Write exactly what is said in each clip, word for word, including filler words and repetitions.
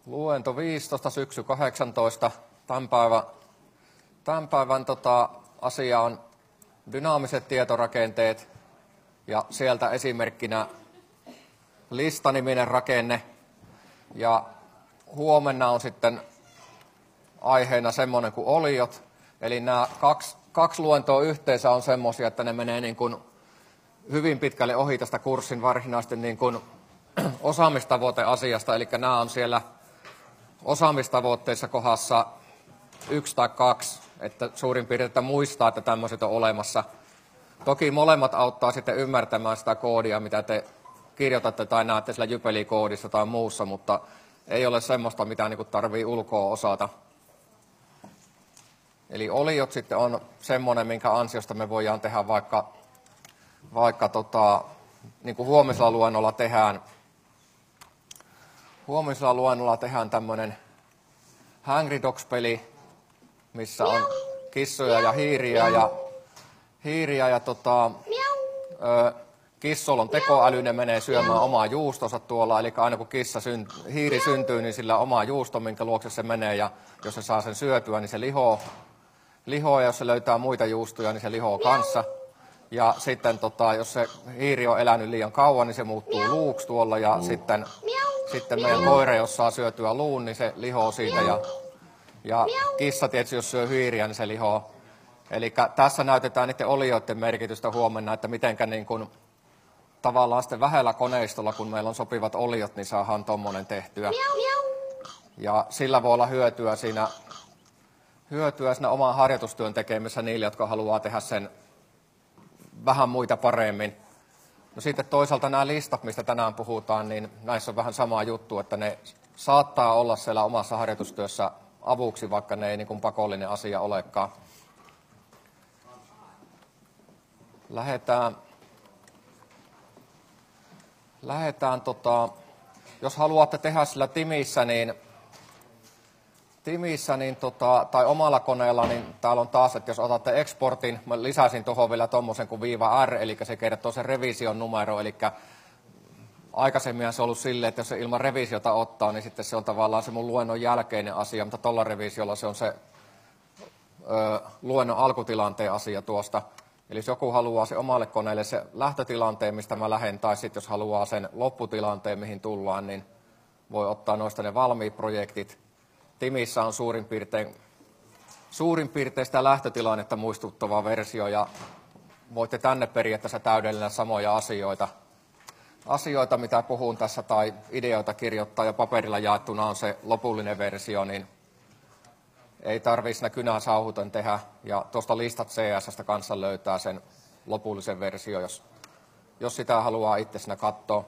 Luento viisitoista, syksy kahdeksantoista. Tämän päivän, tämän päivän tota, asia on dynaamiset tietorakenteet ja sieltä esimerkkinä listaniminen rakenne. Ja huomenna on sitten aiheena semmoinen kuin oliot. Eli nämä kaksi, kaksi luentoa yhteensä on semmoisia, että ne menee niin kuin hyvin pitkälle ohi tästä kurssin varsinaisesti niin kuin osaamistavoiteasiasta. Eli nämä on siellä osaamistavoitteissa kohdassa yksi tai kaksi, että suurin piirtein että muistaa, että tämmöiset on olemassa. Toki molemmat auttaa sitten ymmärtämään sitä koodia, mitä te kirjoitatte tai näette sillä Jypeli-koodissa tai muussa, mutta ei ole semmoista, mitä niin kuin tarvii ulkoa osata. Eli oliot sitten on semmoinen, minkä ansiosta me voidaan tehdä vaikka, vaikka tota, niin kuin huomisella luennolla tehdään, huomisella luennolla tehdään tämmöinen Hungry Dogs-peli, missä on kissoja ja hiiriä ja, hiiriä ja tota, ö, kissolla on tekoäly, ne menee syömään omaa juustonsa tuolla, eli aina kun kissa synt- hiiri syntyy, niin sillä omaa juusto, minkä luokse se menee, ja jos se saa sen syötyä, niin se lihoo, lihoo ja jos se löytää muita juustoja, niin se lihoo kanssa. Ja sitten tota, jos se hiiri on elänyt liian kauan, niin se muuttuu luuksi tuolla, ja sitten, sitten meidän koira, jos saa syötyä luun, niin se lihoo siitä, ja, ja kissa tietysti, jos syö hiiriä, niin se lihoo. Eli tässä näytetään niiden olioiden merkitystä huomenna, että mitenkä niin kuin tavallaan sitten vähällä koneistolla, kun meillä on sopivat oliot, niin saadaan tuommoinen tehtyä. Ja sillä voi olla hyötyä siinä, hyötyä siinä oman harjoitustyön tekemisessä niille, jotka haluaa tehdä sen vähän muita paremmin. No sitten toisaalta nämä listat, mistä tänään puhutaan, niin näissä on vähän sama juttu, että ne saattaa olla siellä omassa harjoitustyössä avuksi, vaikka ne ei niin kuin pakollinen asia olekaan. Lähdetään, lähdetään tota, jos haluatte tehdä sillä Timissä, niin, Timissä niin tota, tai omalla koneella, niin täällä on taas, että jos otatte exportin, mä lisäsin tuohon vielä tommosen kuin viiva R, eli se kertoo sen revision numero, eli aikaisemmin se on ollut silleen, että jos se ilman revisiota ottaa, niin sitten se on tavallaan se mun luennon jälkeinen asia, mutta tuolla revisiolla se on se ö, luennon alkutilanteen asia tuosta. Eli jos joku haluaa se omalle koneelle se lähtötilanteen, mistä mä lähden, tai sitten jos haluaa sen lopputilanteen, mihin tullaan, niin voi ottaa noista ne valmiit projektit. Timissä on suurin piirtein, suurin piirtein sitä lähtötilannetta muistuttava versio, ja voitte tänne periaatteessa täydellinen samoja asioita. Asioita, mitä puhun tässä, tai ideoita kirjoittaa ja paperilla jaettuna on se lopullinen versio, niin ei tarvitse siinä kynää sauhuten tehdä, ja tuosta listat C S:stä kanssa löytää sen lopullisen versio, jos, jos sitä haluaa itse siinä katsoa.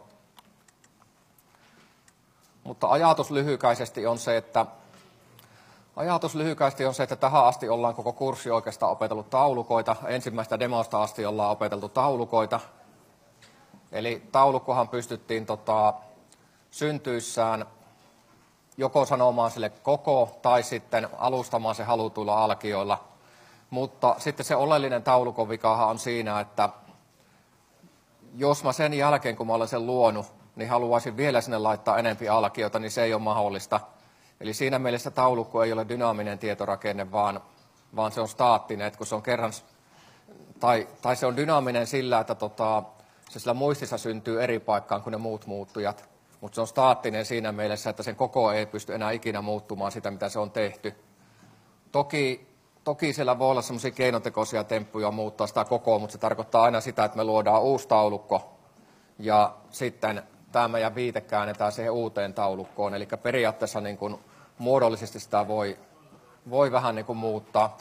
Mutta ajatus lyhykäisesti on se, että ajatus lyhykäisesti on se, että tähän asti ollaan koko kurssi oikeastaan opetellut taulukoita. Ensimmäistä demosta asti ollaan opeteltu taulukoita. Eli taulukkohan pystyttiin tota, syntyissään joko sanomaan sille koko tai sitten alustamaan se halutuilla alkioilla. Mutta sitten se oleellinen taulukon vikahan on siinä, että jos mä sen jälkeen, kun mä olen sen luonut, niin haluaisin vielä sinne laittaa enempi alkioita, niin se ei ole mahdollista. Eli siinä mielessä taulukko ei ole dynaaminen tietorakenne, vaan, vaan se on staattinen, että kun se on kerran, tai, tai se on dynaaminen sillä, että tota, se sillä muistissa syntyy eri paikkaan kuin ne muut muuttujat. Mutta se on staattinen siinä mielessä, että sen koko ei pysty enää ikinä muuttumaan sitä, mitä se on tehty. Toki, toki siellä voi olla sellaisia keinotekoisia temppuja muuttaa sitä kokoa, mutta se tarkoittaa aina sitä, että me luodaan uusi taulukko. Ja sitten tämä meidän viite käännetään siihen uuteen taulukkoon. Eli periaatteessa niin kuin muodollisesti sitä voi, voi vähän niin kuin muuttaa.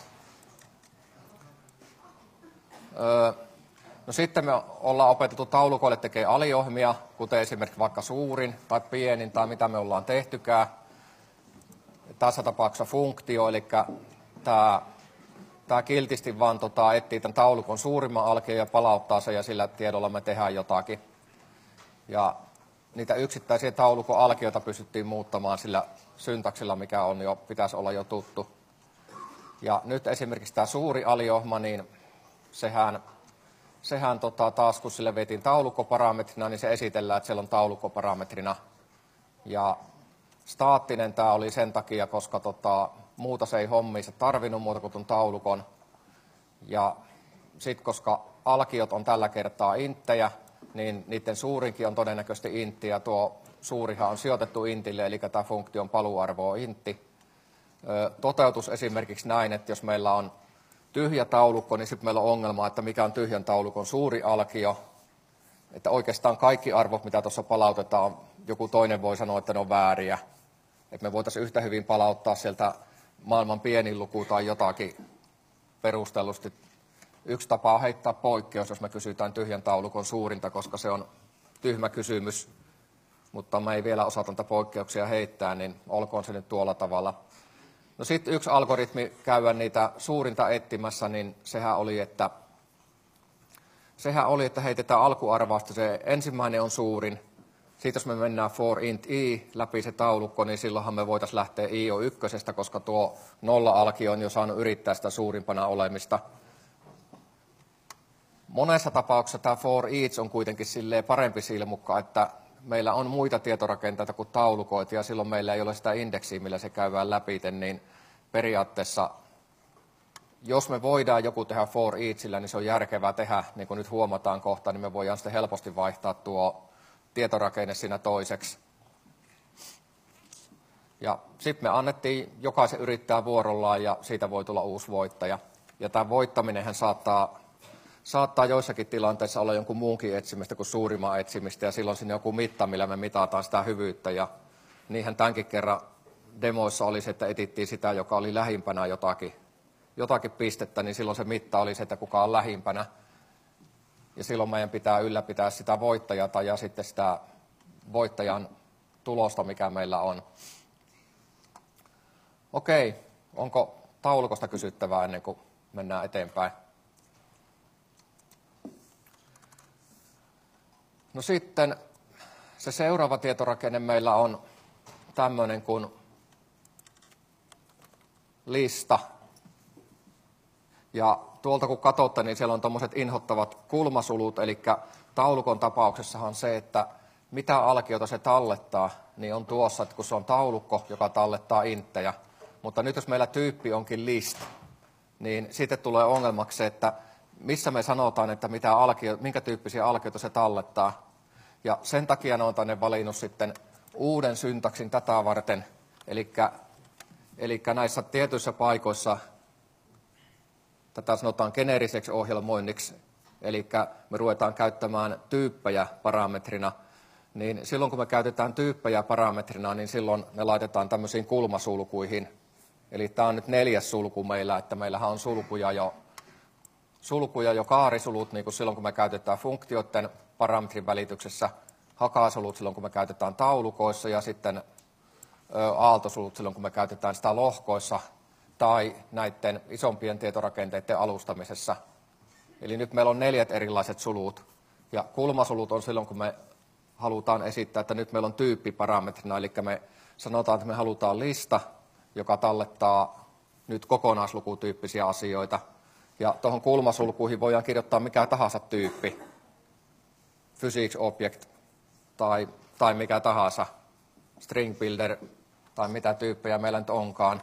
Öö, No sitten me ollaan opetettu taulukoille tekee aliohmia, kuten esimerkiksi vaikka suurin tai pienin tai mitä me ollaan tehtykään. Tässä tapauksessa funktio, eli tämä, tämä kiltisti vaan tota, etsii tämän taulukon suurimman alkion ja palauttaa sen ja sillä tiedolla me tehdään jotakin. Ja niitä yksittäisiä taulukon alkioita pystyttiin muuttamaan sillä syntaksilla, mikä on jo, pitäisi olla jo tuttu. Ja nyt esimerkiksi tämä suuri aliohma, niin sehän Sehän tota, taas, kun sille vetin taulukkoparametrina, niin se esitellään, että siellä on taulukkoparametrina. Ja Staattinen tämä oli sen takia, koska tota, muuta se ei hommiinsa tarvinnut muuta kuin tuon taulukon. Ja sitten koska alkiot on tällä kertaa inttejä, niin niiden suurinkin on todennäköisesti intti, ja tuo suurihan on sijoitettu intille, eli tämä funktion paluarvo on intti. Toteutus esimerkiksi näin, että jos meillä on tyhjä taulukko, niin sitten meillä on ongelma, että mikä on tyhjän taulukon suuri alkio. Että oikeastaan kaikki arvot, mitä tuossa palautetaan, joku toinen voi sanoa, että ne on vääriä. Että me voitaisiin yhtä hyvin palauttaa sieltä maailman pienin luku tai jotakin perustellusti. Yksi tapa on heittää poikkeus, jos me kysytään tyhjän taulukon suurinta, koska se on tyhmä kysymys. Mutta me ei vielä osata niitä poikkeuksia heittää, niin olkoon se nyt tuolla tavalla. No sitten yksi algoritmi käydä niitä suurinta etsimässä, niin sehän oli, että, sehän oli, että heitetään alkuarvausta, se ensimmäinen on suurin. Sitten jos me mennään for int i läpi se taulukko, niin silloinhan me voitaisiin lähteä i on ykkösestä, koska tuo nolla-alkio on jo saanut yrittää sitä suurimpana olemista. Monessa tapauksessa tämä for each on kuitenkin silleen parempi silmukka, että meillä on muita tietorakenteita kuin taulukoita, ja silloin meillä ei ole sitä indeksiä, millä se käydään läpi, niin periaatteessa, jos me voidaan joku tehdä for eachillä, niin se on järkevää tehdä, niin kuin nyt huomataan kohta, niin me voidaan sitten helposti vaihtaa tuo tietorakenne siinä toiseksi. Ja sitten me annettiin jokaisen yrittää vuorollaan, ja siitä voi tulla uusi voittaja. Ja tämä voittaminenhän saattaa... Saattaa joissakin tilanteissa olla jonkun muunkin etsimistä kuin suurimman etsimistä, ja silloin sinne joku mitta, millä me mitataan sitä hyvyyttä. Ja niinhän tämänkin kerran demoissa oli se, että etittiin sitä, joka oli lähimpänä jotakin, jotakin pistettä, niin silloin se mitta oli se, että kuka on lähimpänä. Ja silloin meidän pitää ylläpitää sitä voittajata ja sitten sitä voittajan tulosta, mikä meillä on. Okei, onko taulukosta kysyttävää ennen kuin mennään eteenpäin? No sitten se seuraava tietorakenne meillä on tämmöinen kuin lista. Ja tuolta kun katsotte, niin siellä on tuommoiset inhottavat kulmasulut, eli taulukon tapauksessahan se, että mitä alkiota se tallettaa, niin on tuossa, että kun se on taulukko, joka tallettaa inttejä. Mutta nyt jos meillä tyyppi onkin list, niin sitten tulee ongelmaksi se, että missä me sanotaan, että mitä alkio, minkä tyyppisiä alkioita se tallettaa. Ja sen takia ne on tänne valinnut sitten uuden syntaksin tätä varten. Eli näissä tietyissä paikoissa tätä sanotaan geneeriseksi ohjelmoinniksi. Eli me ruvetaan käyttämään tyyppejä parametrina. Niin silloin kun me käytetään tyyppejä parametrina, niin silloin ne laitetaan tämmöisiin kulmasulkuihin. Eli tämä on nyt neljäs sulku meillä, että meillähän on sulkuja jo sulkuja jo kaarisulut, niin kuin silloin kun me käytetään funktioiden parametrin välityksessä, hakasulut silloin kun me käytetään taulukoissa ja sitten aaltosulut silloin kun me käytetään sitä lohkoissa tai näiden isompien tietorakenteiden alustamisessa. Eli nyt meillä on neljät erilaiset sulut ja kulmasulut on silloin kun me halutaan esittää, että nyt meillä on tyyppiparametrina, eli me sanotaan, että me halutaan lista, joka tallettaa nyt kokonaislukutyyppisiä asioita. Ja tuohon kulmasulkuihin voidaan kirjoittaa mikä tahansa tyyppi, physics object tai, tai mikä tahansa, string builder tai mitä tyyppejä meillä nyt onkaan.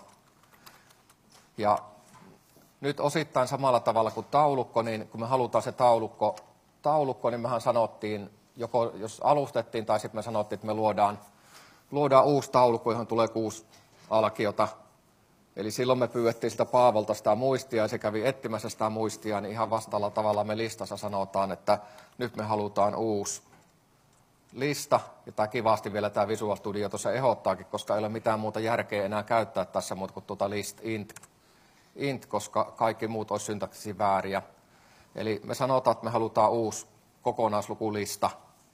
Ja nyt osittain samalla tavalla kuin taulukko, niin kun me halutaan se taulukko, taulukko niin mehän sanottiin, joko jos alustettiin tai sitten me sanottiin, että me luodaan, luodaan uusi taulukko, johon tulee kuusi alkiota. Eli silloin me pyydettiin sitä Paavolta sitä muistia ja se kävi etsimässä sitä muistia, niin ihan vastaavalla tavalla me listassa sanotaan, että nyt me halutaan uusi lista. Ja tämä kivasti vielä tämä Visual Studio tuossa ehdottaakin, koska ei ole mitään muuta järkeä enää käyttää tässä muuta kuin tuota list int, int, koska kaikki muut olisi syntaksisesti vääriä. Eli me sanotaan, että me halutaan uusi kokonaislukulista.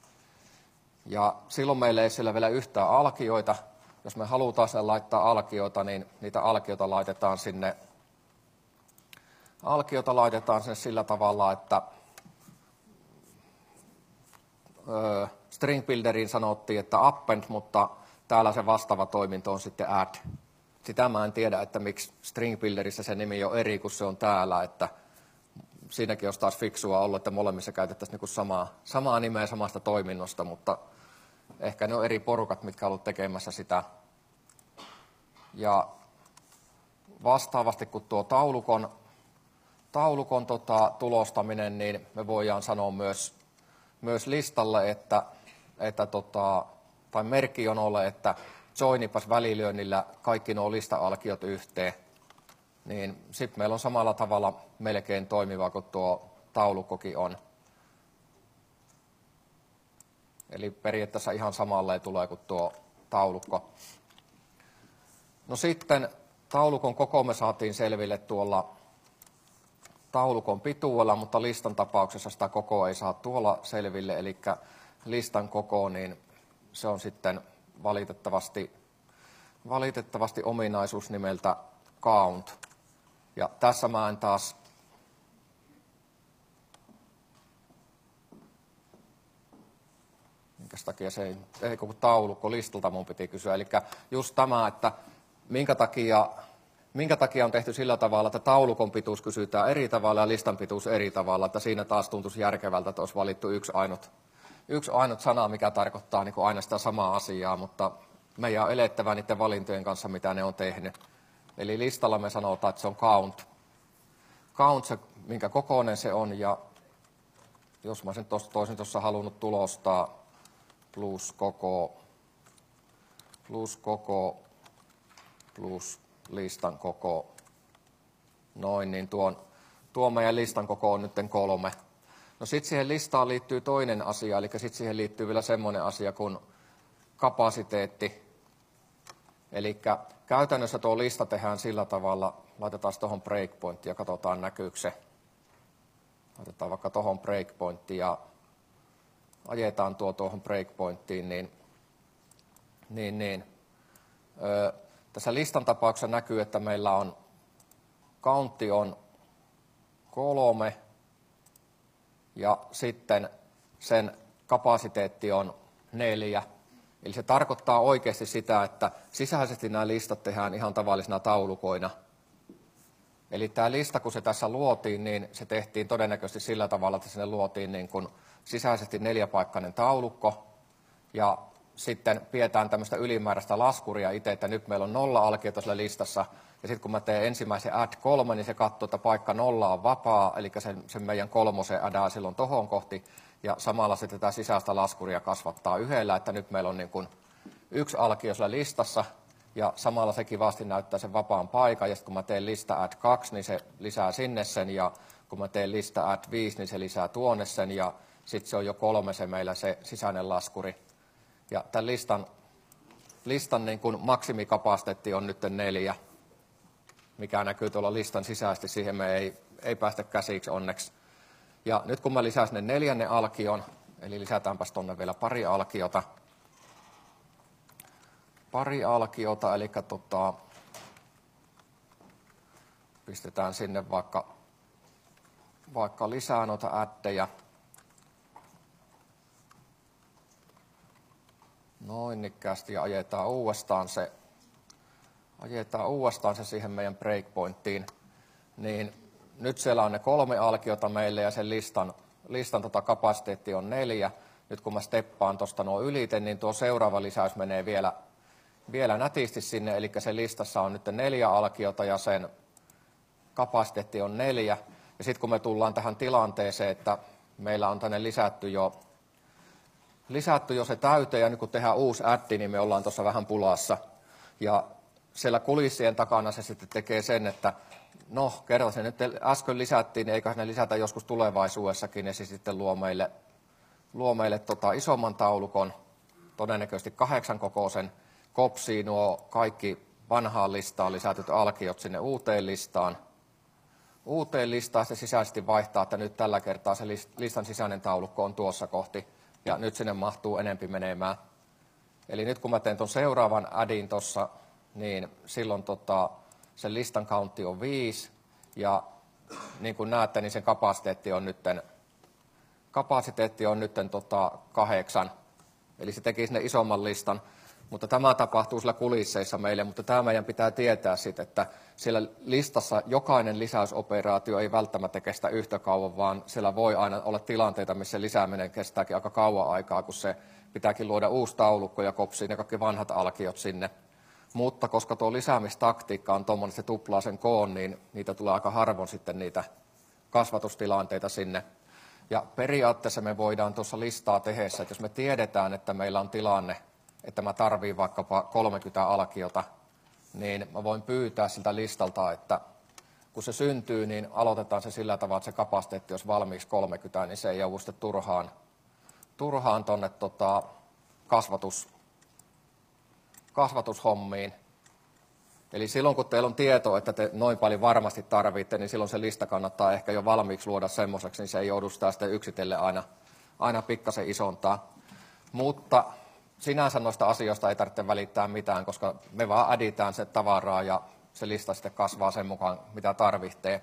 Ja silloin meillä ei siellä vielä yhtään alkioita. Jos me halutaan sen laittaa alkioita, niin niitä alkioita laitetaan sinne, alkioita laitetaan sinne sillä tavalla, että ö, string builderiin sanottiin, että append, mutta täällä se vastaava toiminto on sitten add. Sitä mä en tiedä, että miksi string builderissä se nimi on eri kuin se on täällä, että siinäkin olisi taas fiksua ollut, että molemmissa käytettäisiin niin kuin samaa, samaa nimeä samasta toiminnosta, mutta ehkä ne on eri porukat, mitkä ovat olleet tekemässä sitä, Ja vastaavasti kuin tuo taulukon, taulukon tota, tulostaminen, niin me voidaan sanoa myös, myös listalle, että, että tota, tai merkkijonolle, että joinipas välilyönnillä kaikki nuo lista-alkiot yhteen. Niin sitten meillä on samalla tavalla melkein toimiva kuin tuo taulukkokin on. Eli periaatteessa ihan samalleen tulee kuin tuo taulukko. No sitten taulukon koko me saatiin selville tuolla taulukon pituudella, mutta listan tapauksessa sitä kokoa ei saa tuolla selville. Eli listan koko, niin se on sitten valitettavasti, valitettavasti ominaisuus nimeltä count. Ja tässä mä en taas minkäs takia se ei, ei koko taulukko listalta mun piti kysyä. Eli just tämä, että minkä takia, minkä takia on tehty sillä tavalla, että taulukon pituus kysytään eri tavalla ja listan pituus eri tavalla, että siinä taas tuntuisi järkevältä, että olisi valittu yksi ainut, yksi ainut sana, mikä tarkoittaa niin kuin aina sitä samaa asiaa, mutta meidän on elettävä niiden valintojen kanssa, mitä ne on tehnyt. Eli listalla me sanotaan, että se on count. Count, se, minkä kokoinen se on, ja jos mä sen toisin tuossa halunnut tulostaa, plus koko, plus koko, plus listan koko, noin, niin tuon, tuo meidän listan koko on nyt kolme. No sitten siihen listaan liittyy toinen asia, eli sitten siihen liittyy vielä semmoinen asia kuin kapasiteetti. Eli käytännössä tuo lista tehdään sillä tavalla, laitetaan tuohon breakpoint ja katsotaan näkyykö se. Laitetaan vaikka tuohon breakpointiin ja ajetaan tuo tuohon breakpointtiin, niin, niin, niin. Öö, tässä listan tapauksessa näkyy, että meillä on countti on kolme ja sitten sen kapasiteetti on neljä. Eli se tarkoittaa oikeasti sitä, että sisäisesti nämä listat tehdään ihan tavallisina taulukoina. Eli tämä lista, kun se tässä luotiin, niin se tehtiin todennäköisesti sillä tavalla, että sinne luotiin niin kuin sisäisesti neljäpaikkainen taulukko. Ja sitten pidetään tämmöistä ylimääräistä laskuria itse, että nyt meillä on nolla alkiota siellä listassa. Ja sitten kun mä teen ensimmäisen add kolme, niin se katsoo, että paikka nolla on vapaa, eli sen, sen meidän kolmosen addää silloin tohon kohti. Ja samalla se tätä sisäistä laskuria kasvattaa yhdellä, että nyt meillä on niin kuin yksi alkio siellä listassa, ja samalla se kivasti näyttää sen vapaan paikan, ja sitten kun mä teen lista add kaksi, niin se lisää sinne sen, ja kun mä teen lista add viisi, niin se lisää tuonne sen, ja sitten se on jo kolme se meillä se sisäinen laskuri. Ja tämän listan, listan niin kuin maksimikapasiteetti on nyt neljä, mikä näkyy tuolla listan sisäisesti, siihen me ei, ei päästä käsiksi onneksi. Ja nyt kun mä lisään sinne neljännen alkion, eli lisätäänpäs tuonne vielä pari alkiota, pari alkiota, eli tota, pistetään sinne vaikka, vaikka lisää noita addeja. Noin nikkäästi ja ajetaan uudestaan se, ajetaan uudestaan se siihen meidän breakpointtiin, niin nyt siellä on ne kolme alkiota meille ja sen listan, listan tota kapasiteetti on neljä. Nyt kun mä steppaan tuosta nuo ylite, niin tuo seuraava lisäys menee vielä, vielä nätisti sinne. Eli se listassa on nyt neljä alkiota ja sen kapasiteetti on neljä. Ja sitten kun me tullaan tähän tilanteeseen, että meillä on tänne lisätty jo, lisätty jo se täyteen ja nyt kun tehdään uusi addi, niin me ollaan tuossa vähän pulassa. Ja siellä kulissien takana se sitten tekee sen, että no, kerta se nyt äsken lisättiin, niin eiköhän ne lisätä joskus tulevaisuudessakin, ja se sitten luo meille, luo meille tota isomman taulukon, todennäköisesti kahdeksan kokoisen, kopsii nuo kaikki vanhaan listaan lisätyt alkiot sinne uuteen listaan. Uuteen listaan se sisäisesti vaihtaa, että nyt tällä kertaa se listan sisäinen taulukko on tuossa kohti, ja nyt sinne mahtuu enempi menemään. Eli nyt kun mä teen tuon seuraavan addin tuossa, niin silloin tota, sen listan countti on viisi, ja niin kuin näette, niin sen kapasiteetti on nytten, kapasiteetti on nytten tota kahdeksan. Eli se teki sinne isomman listan, mutta tämä tapahtuu siellä kulisseissa meille, mutta tämä meidän pitää tietää sitten, että siellä listassa jokainen lisäysoperaatio ei välttämättä kestä yhtä kauan, vaan siellä voi aina olla tilanteita, missä lisääminen kestääkin aika kauan aikaa, kun se pitääkin luoda uusi taulukko ja kopsii ne kaikki vanhat alkiot sinne. Mutta koska tuo lisäämistaktiikka on tuommoinen, se tuplaa sen koon, niin niitä tulee aika harvoin sitten niitä kasvatustilanteita sinne. Ja periaatteessa me voidaan tuossa listaa tehdessä, että jos me tiedetään, että meillä on tilanne, että mä tarviin vaikkapa kolmekymmentä alkiota, niin mä voin pyytää siltä listalta, että kun se syntyy, niin aloitetaan se sillä tavalla, että se kapasiteetti, jos valmiiksi kolmekymmentä, niin se ei joudu sitten turhaan, turhaan tuonne tota, kasvatus, kasvatushommiin. Eli silloin, kun teillä on tieto, että te noin paljon varmasti tarvitte, niin silloin se lista kannattaa ehkä jo valmiiksi luoda semmoiseksi, niin se ei joudu sitä sitten yksitellen aina, aina pikkasen isontaa. Mutta sinänsä noista asioista ei tarvitse välittää mitään, koska me vaan aditään se tavaraa ja se lista sitten kasvaa sen mukaan, mitä tarvitsee.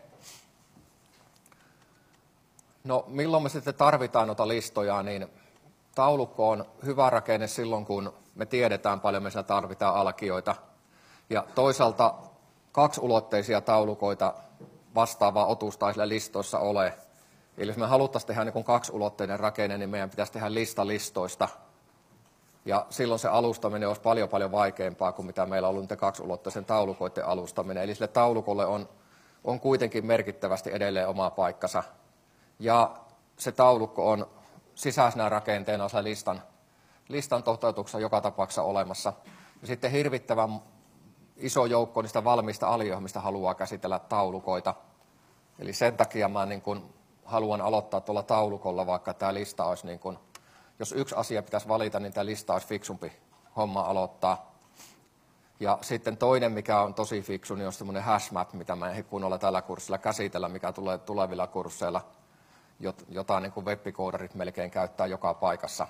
No, milloin me sitten tarvitaan noita listoja, niin taulukko on hyvä rakenne silloin, kun me tiedetään paljon, me siellä tarvitaan alkioita. Ja toisaalta kaksiulotteisia taulukoita vastaavaa otusta ei sillä listoissa ole. Eli jos me haluttaisiin tehdä niin kaksiulotteinen rakenne, niin meidän pitäisi tehdä lista listoista. Ja silloin se alustaminen olisi paljon paljon vaikeampaa kuin mitä meillä on ollut niiden kaksiulotteisen taulukoiden alustaminen. Eli sille taulukolle on, on kuitenkin merkittävästi edelleen oma paikkansa. Ja se taulukko on sisäisenä rakenteena osa listan, listan toteutuksessa joka tapauksessa olemassa. Ja sitten hirvittävän iso joukko niistä valmiista aliohmista haluaa käsitellä taulukoita. Eli sen takia mä niin kun haluan aloittaa tuolla taulukolla, vaikka tämä lista olisi, niin kun, jos yksi asia pitäisi valita, niin tämä lista olisi fiksumpi homma aloittaa. Ja sitten toinen, mikä on tosi fiksu, niin on semmoinen hashmap, mitä mä en kunnolla tällä kurssilla käsitellä, mikä tulee tulevilla kursseilla, jota niin kuin web-koodarit melkein käyttää joka paikassa.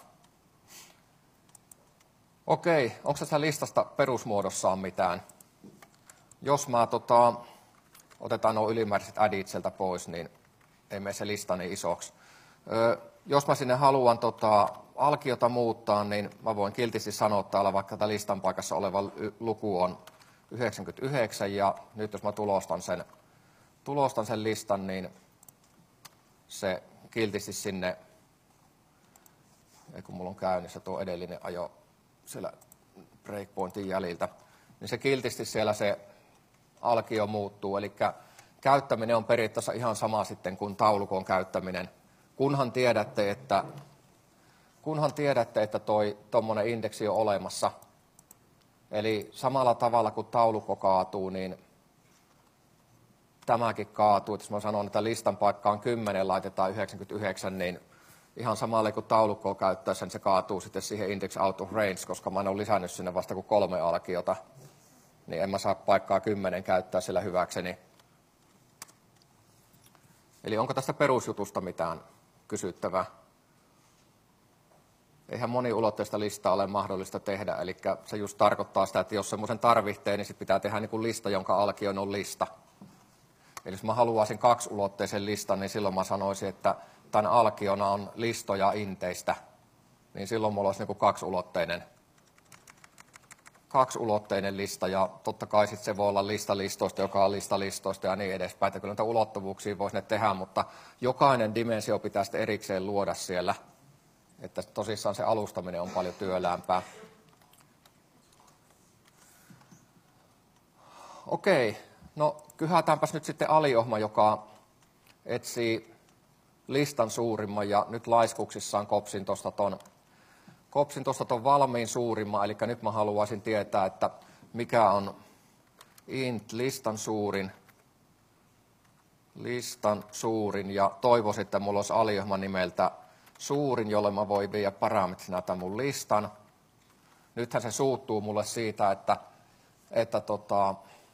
Okei, onko tässä listasta perusmuodossaan mitään? Jos mä tota, otetaan nuo ylimääräiset adit sieltä pois, niin ei mene se lista niin isoksi. Ö, jos mä sinne haluan tota, alkiota muuttaa, niin mä voin kiltisti sanoa täällä, vaikka tämä listan paikassa oleva luku on yhdeksänkymmentäyhdeksän, ja nyt jos mä tulostan sen, tulostan sen listan, niin se kiltisti sinne, ei kun mulla on käynnissä tuo edellinen ajo siellä breakpointin jäljiltä, niin se kiltisti siellä se alkio muuttuu, eli käyttäminen on periaatteessa ihan sama sitten kuin taulukon käyttäminen, kunhan tiedätte, että, kunhan tiedätte, että toi tuommoinen indeksi on olemassa. Eli samalla tavalla kuin taulukko kaatuu, niin tämäkin kaatuu. Jos mä sanon, että listan paikka on kymmenen, laitetaan yhdeksänkymmentäyhdeksän, niin ihan samalle kuin taulukkoa käyttäessä, niin se kaatuu sitten siihen index out of range, koska mä en ole lisännyt sinne vasta kuin kolme alkiota, niin en mä saa paikkaa kymmenen käyttää sillä hyväkseni. Eli onko tästä perusjutusta mitään kysyttävää? Eihän moniulotteista listaa ole mahdollista tehdä, eli se just tarkoittaa sitä, että jos semmoisen tarvitsee, niin sit pitää tehdä niin kuin lista, jonka alkion on lista. Eli jos mä haluaisin kaksiulotteisen listan, niin silloin mä sanoisin, että tämän alkiona on listoja inteistä, niin silloin mulla olisi niin kuin kaksiulotteinen, kaksiulotteinen lista, ja totta kai sit se voi olla lista listoista, joka on lista listoista ja niin edespäin, että kyllä näitä ulottuvuuksia voisi ne tehdä, mutta jokainen dimensio pitää sitten erikseen luoda siellä, että tosissaan se alustaminen on paljon työläämpää. Okei, no kyhätäänpäs nyt sitten aliohma, joka etsii listan suurimman, ja nyt laiskuksissaan kopsin tuosta ton, kopsin tuosta ton valmiin suurimman, eli nyt mä haluaisin tietää, että mikä on int listan suurin, listan suurin, ja toivoisin, että mulla olisi aliohma nimeltä suurin, jolle mä voin viedä parametrina tämän mun listan. Nythän se suuttuu mulle siitä, että, että tota,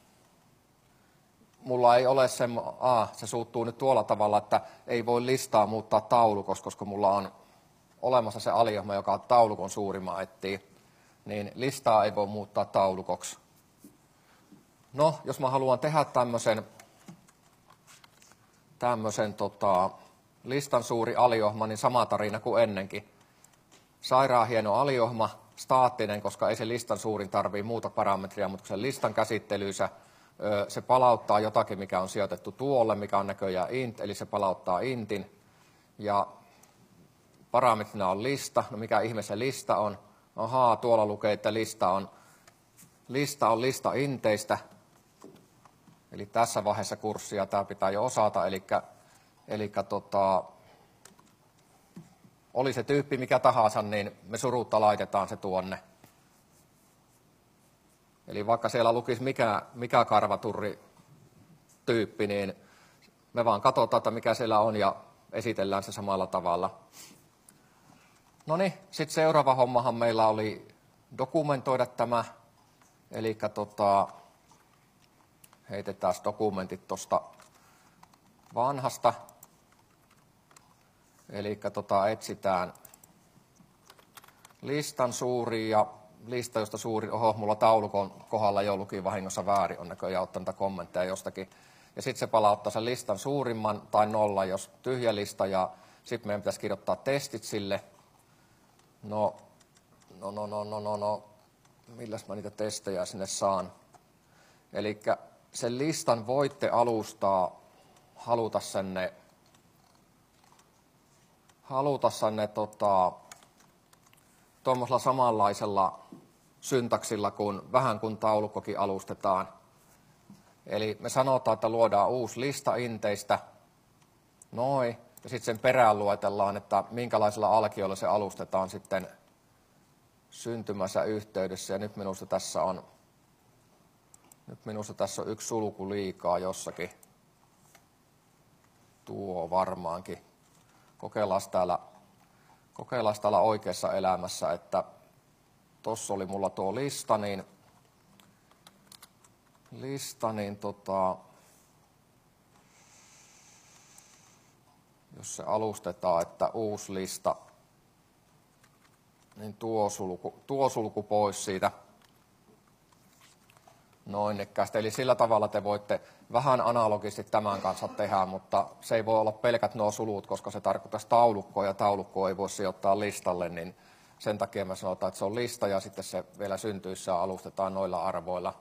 mulla ei ole se, ah, se suuttuu nyt tuolla tavalla, että ei voi listaa muuttaa taulukossa, koska mulla on olemassa se aliohma, joka taulukon suurimman etsii, niin listaa ei voi muuttaa taulukoksi. No, jos mä haluan tehdä tämmöisen, tämmöisen tota, listan suuri aliohma, niin sama tarina kuin ennenkin. Sairaan hieno aliohma, staattinen, koska ei se listan suurin tarvitse muuta parametria, mutta sen listan käsittelyysä se palauttaa jotakin, mikä on sijoitettu tuolle, mikä on näköjään int, eli se palauttaa intin. Ja parametrina on lista. No mikä ihme se lista on? Ahaa, tuolla lukee, että lista on, lista on lista inteistä. Eli tässä vaiheessa kurssia tämä pitää jo osata, eli, eli tota, oli se tyyppi mikä tahansa, niin me surutta laitetaan se tuonne. Eli vaikka siellä lukisi mikä, mikä karvaturri tyyppi, niin me vaan katsotaan, että mikä siellä on ja esitellään se samalla tavalla. No niin, sitten seuraava hommahan meillä oli dokumentoida tämä, eli tota, heitetään dokumentit tuosta vanhasta. Eli tota, etsitään listan suurin ja lista, josta suurin, oho, mulla taulukon kohdalla jo luki vahingossa väärin, on näköjään ottanut kommentteja jostakin. Ja sitten se palauttaa sen listan suurimman tai nolla, jos tyhjä lista, ja sitten meidän pitäisi kirjoittaa testit sille. No, no, no, no, no, no, no. Milläs mä niitä testejä sinne saan? Eli sen listan voitte alustaa, haluta sen ne, haluta sen ne tota, tuommoisella samanlaisella syntaksilla kuin vähän kun taulukkokin alustetaan. Eli me sanotaan, että luodaan uusi lista inteistä, noin, ja sitten sen perään luetellaan, että minkälaisella alkiolla se alustetaan sitten syntymässä yhteydessä. Ja nyt minusta tässä on, nyt minusta tässä on yksi sulku liikaa jossakin. Tuo varmaankin. Kokeillaan täällä, kokeillaan täällä oikeassa elämässä, että tuossa oli mulla tuo lista, niin lista, niin tota, jos se alustetaan, että uusi lista, niin tuo sulku, tuo sulku pois siitä noin nekkäistä. Eli sillä tavalla te voitte vähän analogisesti tämän kanssa tehdä, mutta se ei voi olla pelkät nuo sulut, koska se tarkoittaisi taulukkoa ja taulukkoa ei voi sijoittaa listalle, niin sen takia me sanotaan, että se on lista ja sitten se vielä syntyessä alustetaan noilla arvoilla.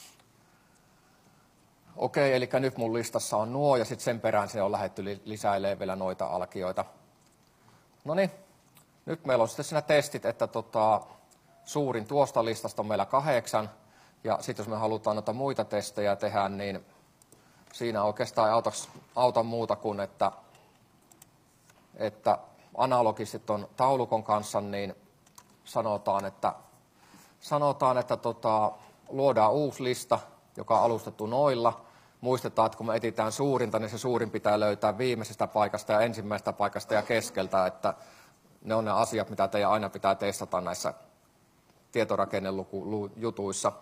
Okei, eli nyt mun listassa on nuo ja sitten sen perään se on lähdetty lisäilemään vielä noita alkioita. No niin, nyt meillä on sitten siinä testit, että tota, suurin tuosta listasta on meillä kahdeksan. Ja sitten jos me halutaan noita muita testejä tehdä, niin siinä oikeastaan ei auta, auta muuta kuin, että, että analogisesti tuon taulukon kanssa niin sanotaan, että, sanotaan, että tota, luodaan uusi lista, joka on alustettu noilla. Muistetaan, että kun me etsitään suurinta, niin se suurin pitää löytää viimeisestä paikasta ja ensimmäisestä paikasta ja keskeltä, että ne on ne asiat, mitä teidän aina pitää testata näissä tietorakennejutuissa.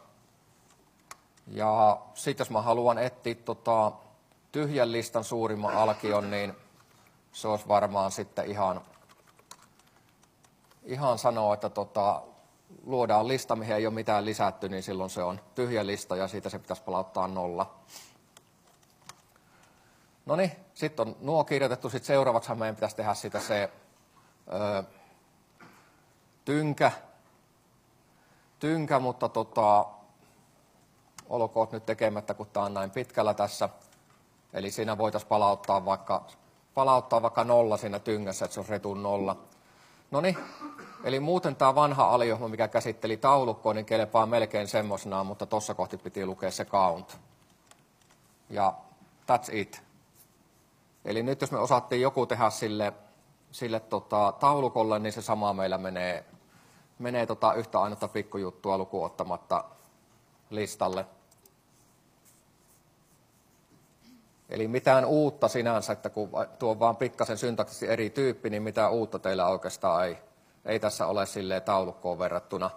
Ja sitten jos mä haluan etsiä tota, tyhjän listan suurimman alkion, niin se olisi varmaan sitten ihan, ihan sanoa, että tota, luodaan lista, mihin ei ole mitään lisätty, niin silloin se on tyhjä lista ja siitä se pitäisi palauttaa nolla. No niin, sitten on nuo kirjoitettu. Sitten seuraavaksi meidän pitäisi tehdä siitä se ö, tynkä, tynkä, mutta tota, olkoon nyt tekemättä, kun tämä on näin pitkällä tässä. Eli siinä voitaisiin palauttaa vaikka, palauttaa vaikka nolla siinä tyngässä, että se on retun nolla. No niin, eli muuten tämä vanha aliohjelma, mikä käsitteli taulukkoa, niin kelpaa melkein semmoisenaan, mutta tuossa kohti piti lukea se count. Ja that's it. Eli nyt jos me osattiin joku tehdä sille, sille tota, taulukolle, niin se sama meillä menee, menee tota yhtä ainutta pikkujuttua lukuun ottamatta listalle. Eli mitään uutta sinänsä, että kun tuo on vaan pikkasen syntaktisesti eri tyyppi, niin mitään uutta teillä oikeastaan ei, ei tässä ole silleen taulukkoon verrattuna.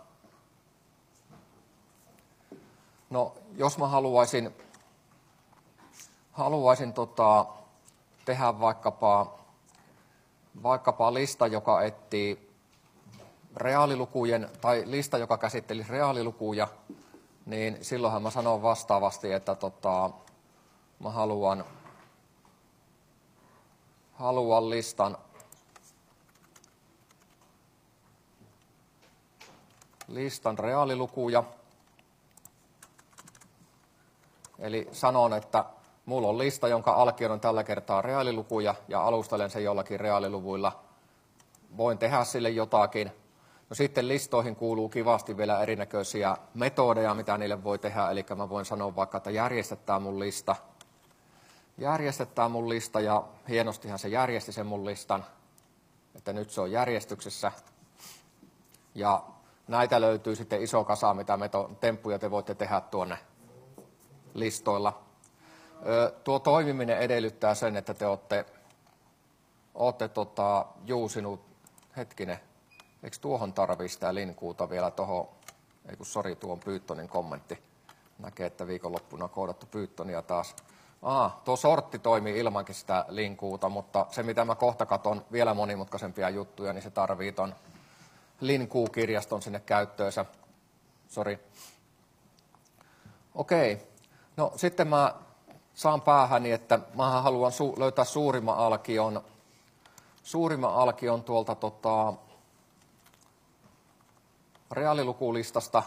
No, jos mä haluaisin, haluaisin tota, tehdä vaikkapa, vaikkapa lista, joka etsii reaalilukujen, tai lista, joka käsitteli reaalilukuja, niin silloinhan mä sanon vastaavasti, että tota, mä haluan, haluan listan, listan reaalilukuja. Eli sanon, että mulla on lista, jonka alkion on tällä kertaa reaalilukuja ja alustelen sen jollakin reaaliluvuilla. Voin tehdä sille jotakin. No sitten listoihin kuuluu kivasti vielä erinäköisiä metodeja, mitä niille voi tehdä. Eli mä voin sanoa vaikka, että järjestetään mun lista. Järjestetään mun lista ja hienostihan se järjesti sen mun listan. Että nyt se on järjestyksessä. Ja näitä löytyy sitten iso kasa, mitä meto- temppuja te voitte tehdä tuonne listoilla. Ö, tuo toimiminen edellyttää sen, että te olette, olette tota, juusinut, hetkinen, eikö tuohon tarvii sitä linkuuta vielä tuohon, ei kun sori, tuo on Pythonin kommentti. Näkee, että viikonloppuna on koodattu Pythonia taas. Aa, tuo sortti toimii ilmankin sitä linkuuta, mutta se mitä mä kohta katon vielä monimutkaisempia juttuja, niin se tarvii ton linkuu-kirjaston sinne käyttöönsä. Sori. Okei, no sitten mä saan päähäni, että mä haluan su- löytää suurimman alkion, suurimman alkion tuolta tota, reaalilukulistasta,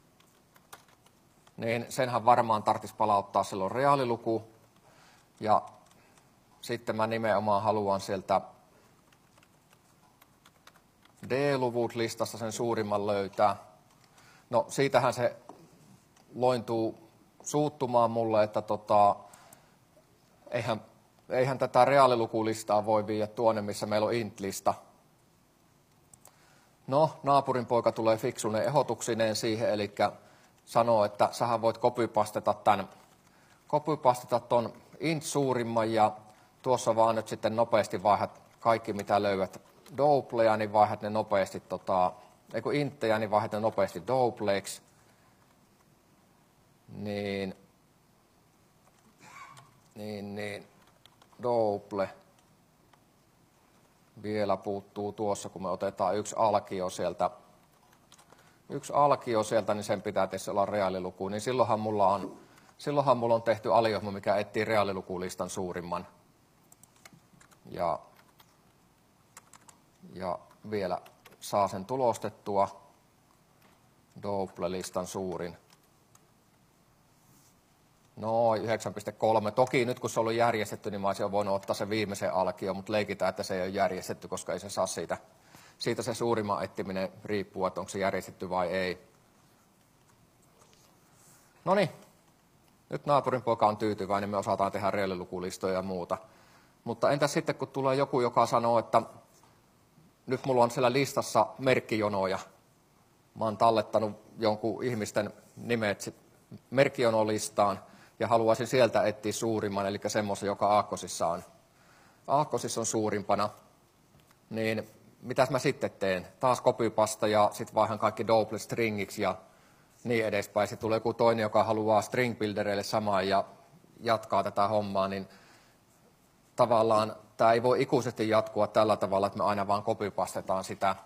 niin senhän varmaan tarvitsisi palauttaa silloin reaaliluku. Ja sitten mä nimenomaan haluan sieltä D-luvut listasta sen suurimman löytää. No siitähän se lointuu suuttumaan mulle, että tota, eihän, eihän tätä reaalilukulistaa voi viedä tuonne, missä meillä on int-lista. No, naapurin poika tulee fiksunen ehdotuksineen siihen, eli sanoo, että sähän voit copypasteta tämän, copypasteta ton int suurimman ja tuossa vaan nyt sitten nopeasti vaihdat kaikki mitä löydät doubleja, niin vaihdat ne nopeasti, tota, ei kun intejä, niin vaihdat ne nopeasti doubleiksi. Niin, niin, niin, double. Vielä puuttuu tuossa, kun me otetaan yksi alkio sieltä, yksi alkio sieltä, niin sen pitää tietysti olla reaaliluku, niin silloinhan mulla on, silloinhan mulla on tehty aliohjelma, mikä etsii reaalilukulistan suurimman. Ja, ja vielä saa sen tulostettua, double-listan suurin. No, yhdeksän pilkku kolme. Toki nyt kun se on ollut järjestetty, niin mä olisin voinut ottaa sen viimeisen alkion, mutta leikitään, että se ei ole järjestetty, koska ei se saa siitä, siitä se suurimman etsiminen riippuu, että onko se järjestetty vai ei. No niin, nyt naapurin poika on tyytyväinen, me osataan tehdä reaalilukulistoja ja muuta. Mutta entäs sitten, kun tulee joku, joka sanoo, että nyt mulla on siellä listassa merkkijonoja. Mä oon tallettanut jonkun ihmisten nimet merkkijonolistaan ja haluaisin sieltä etsiä suurimman, eli semmoisen, joka aakkosissa on. Aakkosissa on suurimpana. Niin mitäs mä sitten teen? Taas copypasta ja sitten vaihan kaikki double stringiksi ja niin edespäin. Sitten tulee joku toinen, joka haluaa string buildereille samaa ja jatkaa tätä hommaa, niin tavallaan tämä ei voi ikuisesti jatkua tällä tavalla, että me aina vaan copypastetaan sitä.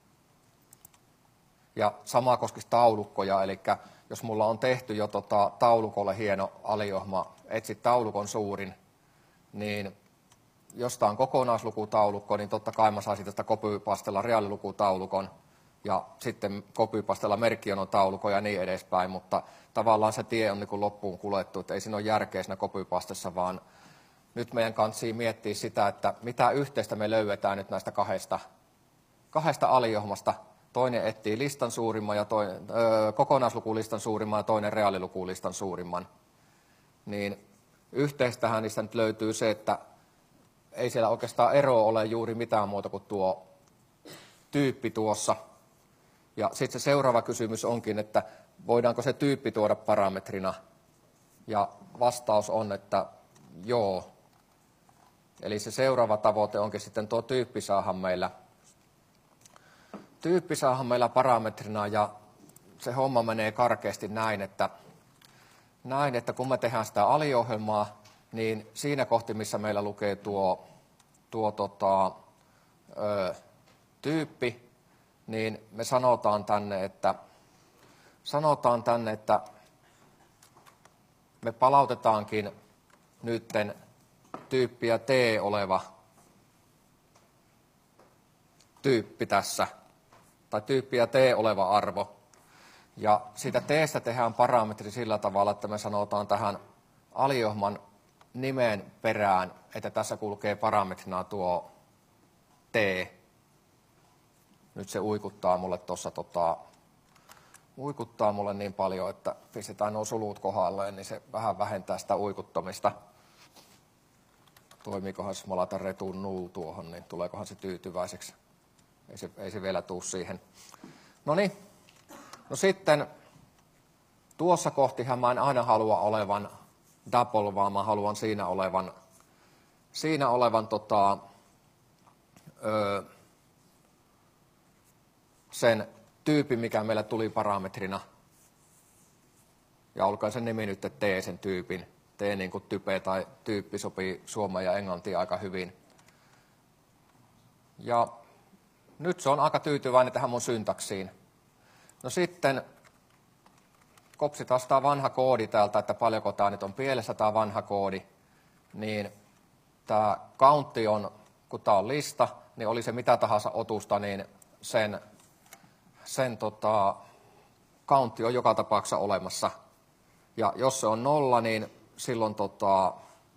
Ja sama koskisi taulukkoja, eli jos mulla on tehty jo tota, taulukolle hieno aliohjelma, etsi taulukon suurin, niin jos tämä on kokonaislukutaulukko, niin totta kai mä saisin tästä copypastella reaalilukutaulukon ja sitten copypastella merkkijonon taulukon ja niin edespäin, mutta tavallaan se tie on niin kuin loppuun kuljettu, että ei siinä ole järkeä siinä copypastessa, vaan nyt meidän kansi miettiä sitä, että mitä yhteistä me löydetään nyt näistä kahdesta, kahdesta aliohjelmasta. Toinen etsii listan suurimman ja toinen, öö, kokonaislukulistan suurimman ja toinen reaalilukulistan suurimman. Niin yhteistähän niistä nyt löytyy se, että ei siellä oikeastaan eroa ole juuri mitään muuta kuin tuo tyyppi tuossa. Ja sitten se seuraava kysymys onkin, että voidaanko se tyyppi tuoda parametrina? Ja vastaus on, että joo. Eli se seuraava tavoite onkin sitten tuo tyyppi saadaan meillä, tyyppi saadaan meillä parametrina ja se homma menee karkeasti näin, että, näin, että kun me tehdään sitä aliohjelmaa, niin siinä kohti, missä meillä lukee tuo, tuo tota, ö, tyyppi, niin me sanotaan tänne, että, sanotaan tänne, että me palautetaankin nytten tyyppiä T oleva tyyppi tässä, tai tyyppiä T oleva arvo. Ja siitä T:stä tehdään parametri sillä tavalla, että me sanotaan tähän aliohjelman nimen perään, että tässä kulkee parametrina tuo T. Nyt se uikuttaa mulle tuossa tota, uikuttaa mulle niin paljon, että pistetään nuo sulut kohdalleen, niin se vähän vähentää sitä uikuttamista. Toimiikohan, jos mä laitan retun null tuohon, niin tuleekohan se tyytyväiseksi? Ei se, ei se vielä tuu siihen. No niin, no sitten tuossa kohtihan mä en aina halua olevan double, vaan mä haluan siinä olevan, siinä olevan tota, öö, sen tyypin, mikä meillä tuli parametrina. Ja olkoon sen nimi nyt T, sen tyypin. T niin kuin type tai tyyppi sopii suomeen ja englantiin aika hyvin. Ja nyt se on aika tyytyväinen tähän mun syntaksiin. No sitten kopsitaan tämä vanha koodi täältä, että paljonko tämä nyt on pielessä tämä vanha koodi. Niin tämä countti on, kun tämä on lista, niin oli se mitä tahansa otusta, niin sen, sen tota, countti on joka tapauksessa olemassa. Ja jos se on nolla, niin silloin, tota,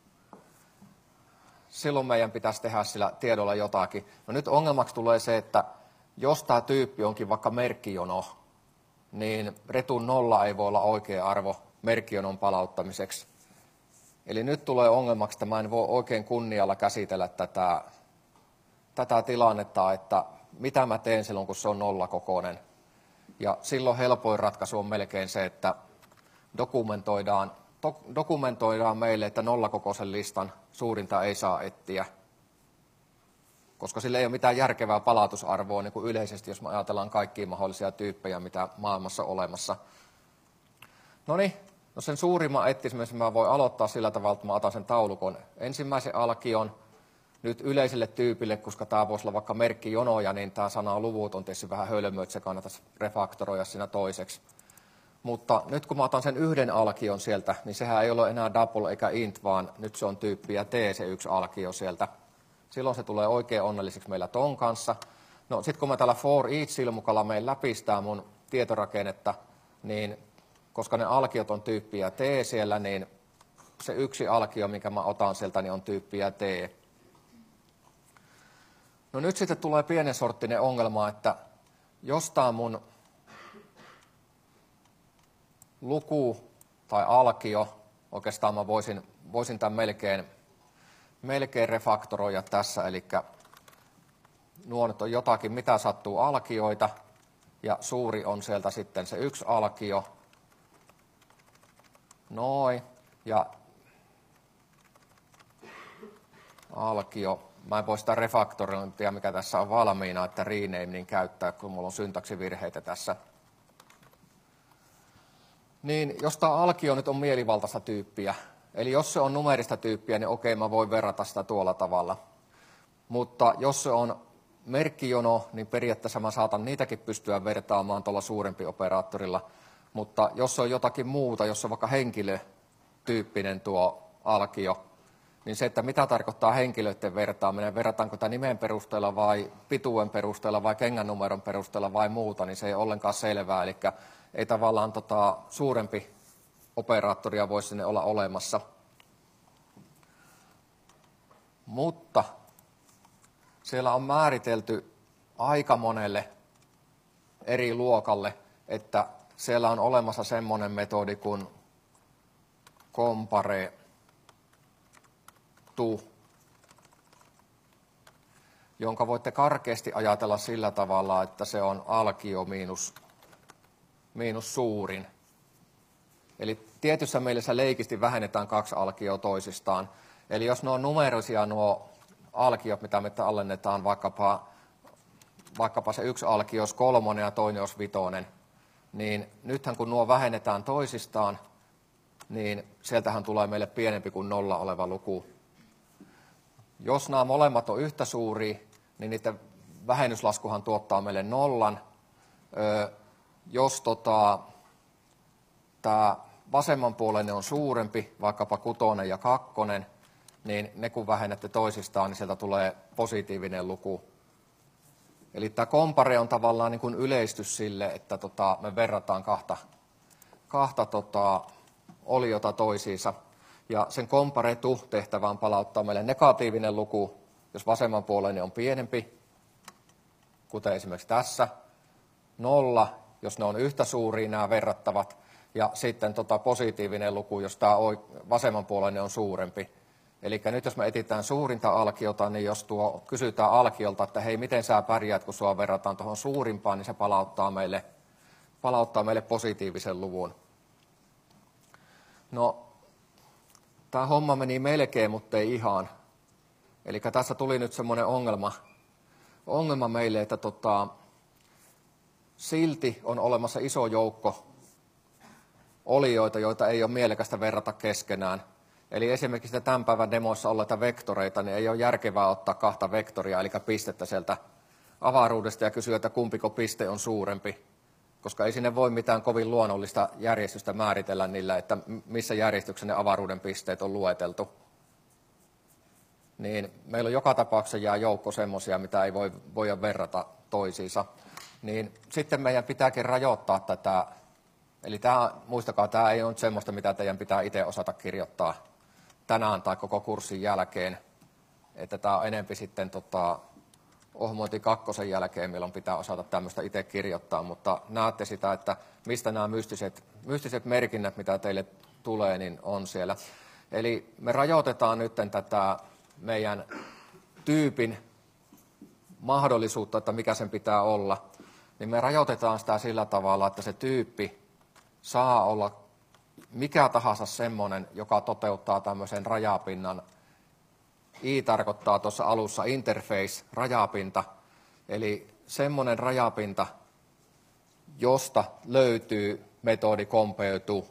silloin meidän pitäisi tehdä sillä tiedolla jotakin. No nyt ongelmaksi tulee se, että jos tämä tyyppi onkin vaikka merkkijono, niin retun nolla ei voi olla oikea arvo merkkijonon palauttamiseksi. Eli nyt tulee ongelmaksi, että mä en voi oikein kunnialla käsitellä tätä, tätä tilannetta, että mitä mä teen silloin, kun se on nollakokoinen. Ja silloin helpoin ratkaisu on melkein se, että dokumentoidaan, dokumentoidaan meille, että nollakokoisen listan suurinta ei saa etsiä, koska sillä ei ole mitään järkevää palautusarvoa niin kuin yleisesti, jos me ajatellaan kaikkia mahdollisia tyyppejä, mitä maailmassa on olemassa. No niin, no sen suurimman etsimisen mä voin aloittaa sillä tavalla, että mä otan sen taulukon ensimmäisen alkion. Nyt yleiselle tyypille, koska tämä voisi olla vaikka merkkijonoja, niin tämä sana luvut on tietysti vähän hölmö, että se kannattaisi refaktoroida siinä toiseksi. Mutta nyt kun mä otan sen yhden alkion sieltä, niin sehän ei ole enää double eikä int, vaan nyt se on tyyppiä t, se yksi alkio sieltä. Silloin se tulee oikein onnelliseksi meillä ton kanssa. No sitten kun mä täällä for each-silmukalla menen läpi sitä mun tietorakennetta, niin koska ne alkiot on tyyppiä t siellä, niin se yksi alkio, minkä mä otan sieltä, niin on tyyppiä t. No nyt sitten tulee pienen sorttinen ongelma, että jos tää mun luku tai alkio, oikeastaan mä voisin, voisin tämän melkein, melkein refaktoroida tässä, eli nuo nyt on jotakin, mitä sattuu alkioita, ja suuri on sieltä sitten se yksi alkio, noin, ja alkio, mä en voi sitä refaktorointia, mikä tässä on valmiina, että renaming käyttää, kun mulla on syntaksivirheitä tässä. Niin jos tämä alkio nyt on mielivaltaista tyyppiä, eli jos se on numerista tyyppiä, niin okei, mä voin verrata sitä tuolla tavalla. Mutta jos se on merkkijono, niin periaatteessa mä saatan niitäkin pystyä vertaamaan tuolla suurempi operaattorilla. Mutta jos se on jotakin muuta, jos se on vaikka henkilötyyppinen tuo alkio, niin se, että mitä tarkoittaa henkilöiden vertaaminen, verrataanko tämä nimen perusteella vai pituuden perusteella vai kengännumeron perusteella vai muuta, niin se ei ole ollenkaan selvää. Eli ei tavallaan tota, suurempi operaattoria voi sinne olla olemassa. Mutta siellä on määritelty aika monelle eri luokalle, että siellä on olemassa semmoinen metodi kuin compare to, jonka voitte karkeasti ajatella sillä tavalla, että se on alkio miinus, miinus suurin. Eli tietyssä mielessä leikisti vähennetään kaksi alkioa toisistaan. Eli jos ne on numeroisia nuo alkiot, mitä me tallennetaan, vaikkapa, vaikkapa se yksi alkio olisi kolmonen ja toinen olisi vitonen, niin nythän kun nuo vähennetään toisistaan, niin sieltähän tulee meille pienempi kuin nolla oleva luku. Jos nämä molemmat on yhtä suuria, niin niiden vähennyslaskuhan tuottaa meille nollan. Öö, jos tota, tämä vasemmanpuoleinen on suurempi, vaikkapa kutonen ja kakkonen, niin ne kun vähennätte toisistaan, niin sieltä tulee positiivinen luku. Eli tämä compare on tavallaan niin kuin yleistys sille, että tota, me verrataan kahta, kahta tota, oliota toisiinsa. Ja sen compare to-tehtävään palauttaa meille negatiivinen luku, jos vasemmanpuoleinen on pienempi kuten esimerkiksi tässä, nolla, jos ne on yhtä suuria nämä verrattavat, ja sitten tota positiivinen luku, jos tämä vasemmanpuoleinen on suurempi. Eli nyt jos me etsitään suurinta alkiota, niin jos tuo kysytään alkiolta, että hei, miten sä pärjäät, kun sua verrataan tuohon suurimpaan, niin se palauttaa meille, palauttaa meille positiivisen luvun. No, tämä homma meni melkein, mutta ei ihan. Eli tässä tuli nyt semmoinen ongelma, ongelma meille, että tota, silti on olemassa iso joukko olioita, joita ei ole mielekästä verrata keskenään. Eli esimerkiksi tämän päivän demoissa olleita vektoreita, niin ei ole järkevää ottaa kahta vektoria, eli pistettä sieltä avaruudesta ja kysyä, että kumpiko piste on suurempi. Koska ei sinne voi mitään kovin luonnollista järjestystä määritellä niillä, että missä järjestyksessä ne avaruuden pisteet on lueteltu. Niin meillä on joka tapauksessa jää joukko semmoisia, mitä ei voi, voida verrata toisiinsa. Niin sitten meidän pitääkin rajoittaa tätä. Eli tämä, muistakaa, tämä ei ole semmoista, mitä teidän pitää itse osata kirjoittaa tänään tai koko kurssin jälkeen. Että tämä on enempi sitten tota, ohmointi kakkosen jälkeen, milloin pitää osata tämmöistä itse kirjoittaa. Mutta näette sitä, että mistä nämä mystiset, mystiset merkinnät, mitä teille tulee, niin on siellä. Eli me rajoitetaan nyt tätä meidän tyypin mahdollisuutta, että mikä sen pitää olla. Niin me rajoitetaan sitä sillä tavalla, että se tyyppi saa olla mikä tahansa semmoinen, joka toteuttaa tämmöisen rajapinnan. I tarkoittaa tuossa alussa interface, rajapinta, eli semmoinen rajapinta, josta löytyy metodi compare to,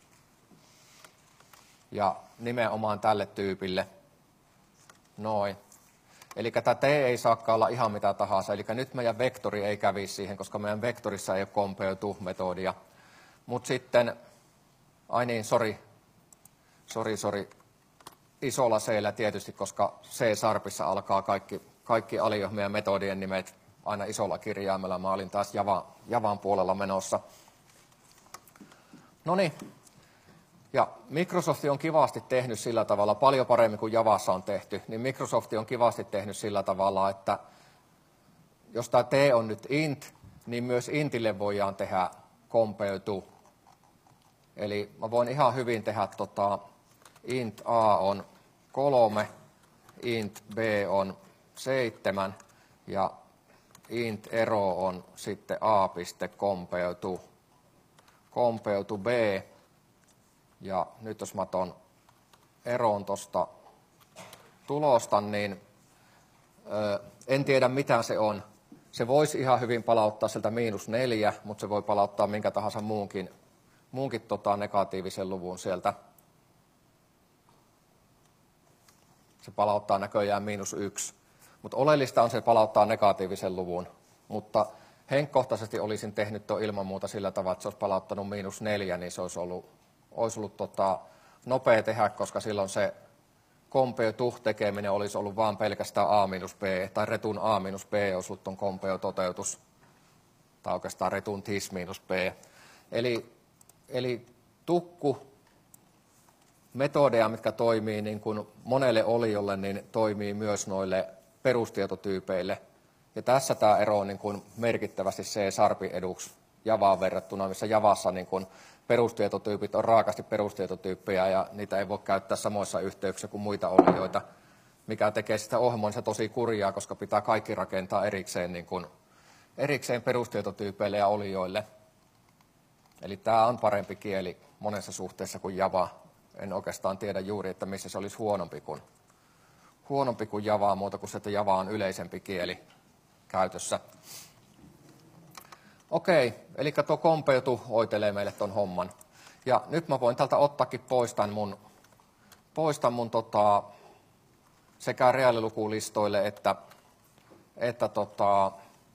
ja nimenomaan tälle tyypille. Noin. Eli tämä T ei saakaan olla ihan mitä tahansa, eli nyt meidän vektori ei kävisi siihen, koska meidän vektorissa ei ole compare to -metodia. Mutta sitten, ai niin, sori, sori, sori, isolla C-llä tietysti, koska C-sarpissa alkaa kaikki, kaikki aliohmien metodien nimet aina isolla kirjaimella. Mä olin taas Java, Javan puolella menossa. No niin, ja Microsoft on kivasti tehnyt sillä tavalla, paljon paremmin kuin Javassa on tehty, niin Microsoft on kivasti tehnyt sillä tavalla, että jos tämä T on nyt int, niin myös intille voidaan tehdä compare to. Eli mä voin ihan hyvin tehdä tota, int a on kolme, int b on seitsemän ja int ero on sitten a.compare to, compare to b. Ja nyt jos mä ton eron tuosta tulosta, niin ö, en tiedä mitä se on. Se voisi ihan hyvin palauttaa sieltä miinus neljä, mutta se voi palauttaa minkä tahansa muunkin, muunkin tota negatiivisen luvun sieltä. Se palauttaa näköjään miinus yksi. Mutta oleellista on se palauttaa negatiivisen luvun. Mutta henkkohtaisesti olisin tehnyt tuon ilman muuta sillä tavalla, että se olisi palauttanut miinus neljä, niin se olisi ollut, olisi ollut tota, nopea tehdä, koska silloin se compare to tekeminen olisi ollut vain pelkästään a minus b, tai retun a minus b olisi ollut tuon compare toteutus, tai oikeastaan retun this minus b. Eli, eli tukku metodeja, mitkä toimii niin kuin monelle oliolle, niin toimii myös noille perustietotyypeille. Ja tässä tämä ero on niin kuin merkittävästi C-sarpin eduksi Javaan verrattuna, missä Javassa niin kuin perustietotyypit on raakasti perustietotyyppejä ja niitä ei voi käyttää samoissa yhteyksissä kuin muita olioita, mikä tekee sitä ohjelmoinnissa tosi kurjaa, koska pitää kaikki rakentaa erikseen, niin kuin, erikseen perustietotyypeille ja olioille. Eli tämä on parempi kieli monessa suhteessa kuin Java. En oikeastaan tiedä juuri, että missä se olisi huonompi kuin, huonompi kuin Java, muuta kuin se, että Java on yleisempi kieli käytössä. Okei, eli tuo compare to hoitelee meille tuon homman. Ja nyt mä voin tältä ottaakin pois tämän mun, pois tämän mun tota, sekä reaalilukulistoille että, että tota,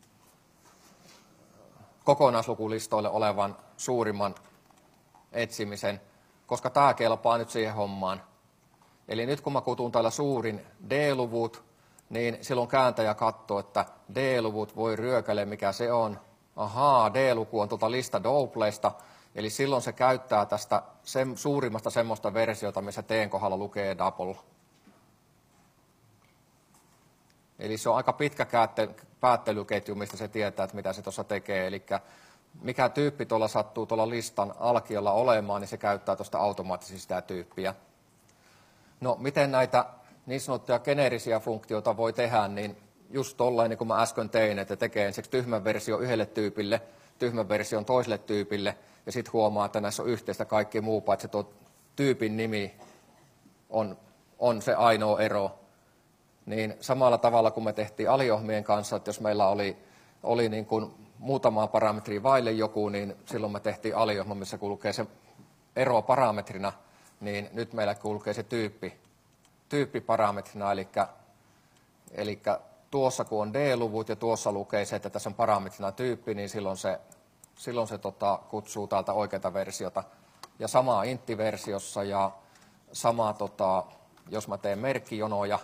kokonaislukulistoille olevan suurimman etsimisen, koska tämä kelpaa nyt siihen hommaan. Eli nyt kun mä kutun täällä suurin D-luvut, niin silloin kääntäjä katsoo, että D-luvut voi ryökäle, mikä se on. Ahaa, D-luku on tuota lista Doubleista, eli silloin se käyttää tästä sem, suurimmasta semmoista versiota, missä T:n kohdalla lukee double. Eli se on aika pitkä päättelyketju, mistä se tietää, että mitä se tuossa tekee. Eli mikä tyyppi tuolla sattuu tuolla listan alkiolla olemaan, niin se käyttää tuosta automaattisesti sitä tyyppiä. No, miten näitä niin sanottuja geneerisiä funktioita voi tehdä, niin just tollain, niin kuin mä äsken tein, että tekee ensiksi tyhmän versio yhdelle tyypille, tyhmän version toiselle tyypille, ja sitten huomaa, että näissä on yhteistä kaikki muu, paitsi tuo tyypin nimi on, on se ainoa ero. Niin samalla tavalla kuin me tehtiin aliohmien kanssa, että jos meillä oli, oli niin kuin muutamaa parametria vaille joku, niin silloin me tehtiin aliohma, missä kulkee se ero parametrina, niin nyt meillä kulkee se tyyppi, tyyppiparametrina, eli, eli tuossa kun on D-luvut ja tuossa lukee se, että tässä on parametrina tyyppi, niin silloin se, silloin se tota, kutsuu täältä oikeata versiota. Ja samaa intti-versiossa ja samaa, tota, jos mä teen merkkijonoja,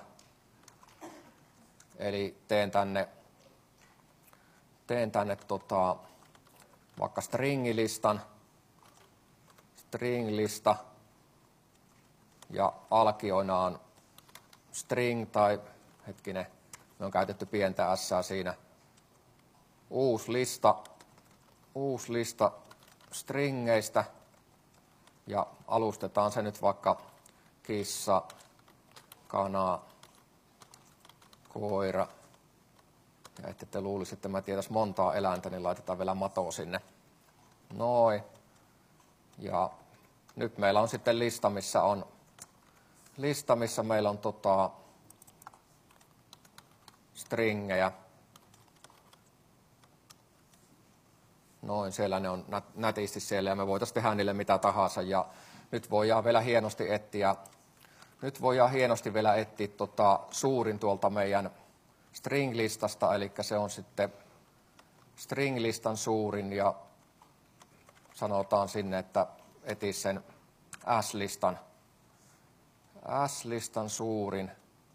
eli teen tänne, teen tänne tota, vaikka stringilistan, stringlista, ja alkioina on string tai, hetkinen, me on käytetty pientä s siinä, uusi lista, uusi lista stringeistä, ja alustetaan se nyt vaikka kissa, kana, koira. Ja että te luulisitte, että mä tietäis montaa eläintä, niin laitetaan vielä mato sinne. Noin. Ja nyt meillä on sitten lista, missä on lista, missä meillä on tota, stringejä. Noin, siellä ne on nätisti siellä ja me voitaisiin tehdä niille mitä tahansa. Ja nyt voidaan vielä hienosti etsiä, nyt voidaan hienosti vielä etsiä tota, suurin tuolta meidän string-listasta, eli se on sitten string-listan suurin ja sanotaan sinne, että etsi sen S-listan. S-listan suurin.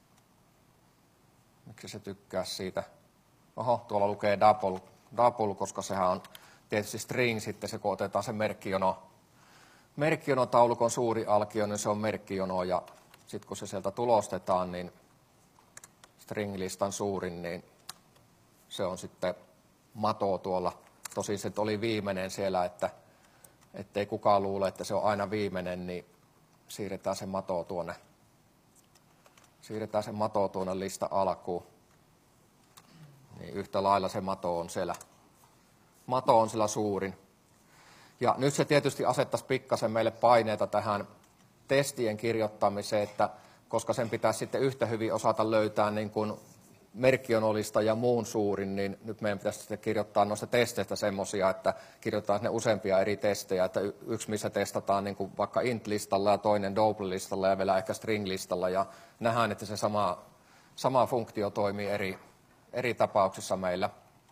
Miksi se tykkää siitä? Oho, tuolla lukee double, double, koska sehän on tietysti string sitten, se kun otetaan se merkkijono. Merkkijonotaulukon suuri alkio, niin se on merkkijono, ja sitten kun se sieltä tulostetaan, niin string-listan suurin, niin se on sitten mato tuolla. Tosin se oli viimeinen siellä, että ettei kukaan luule, että se on aina viimeinen, niin siirretään se mato tuonne. Siirretään se mato tuonne lista alkuun. Niin yhtä lailla se mato on siellä. Mato on siellä suurin. Ja nyt se tietysti asettaisi pikkasen meille paineita tähän testien kirjoittamiseen, että koska sen pitäisi sitten yhtä hyvin osata löytää niin kuin merkkijonolista ja muun suurin, niin nyt meidän pitäisi sitten kirjoittaa noista testeistä semmoisia, että kirjoitetaan ne useampia eri testejä, että yksi missä testataan niin kuin vaikka int-listalla ja toinen double-listalla ja vielä ehkä string-listalla, ja nähdään, että se sama, sama funktio toimii eri, eri tapauksissa meillä.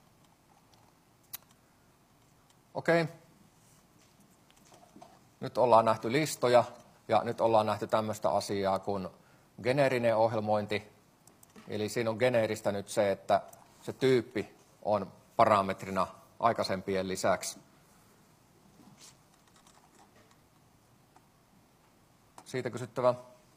Okei. Nyt ollaan nähty listoja ja nyt ollaan nähty tämmöistä asiaa kuin geneerinen ohjelmointi. Eli siinä on geneeristä nyt se, että se tyyppi on parametrina aikaisempien lisäksi. Siitä kysyttävä.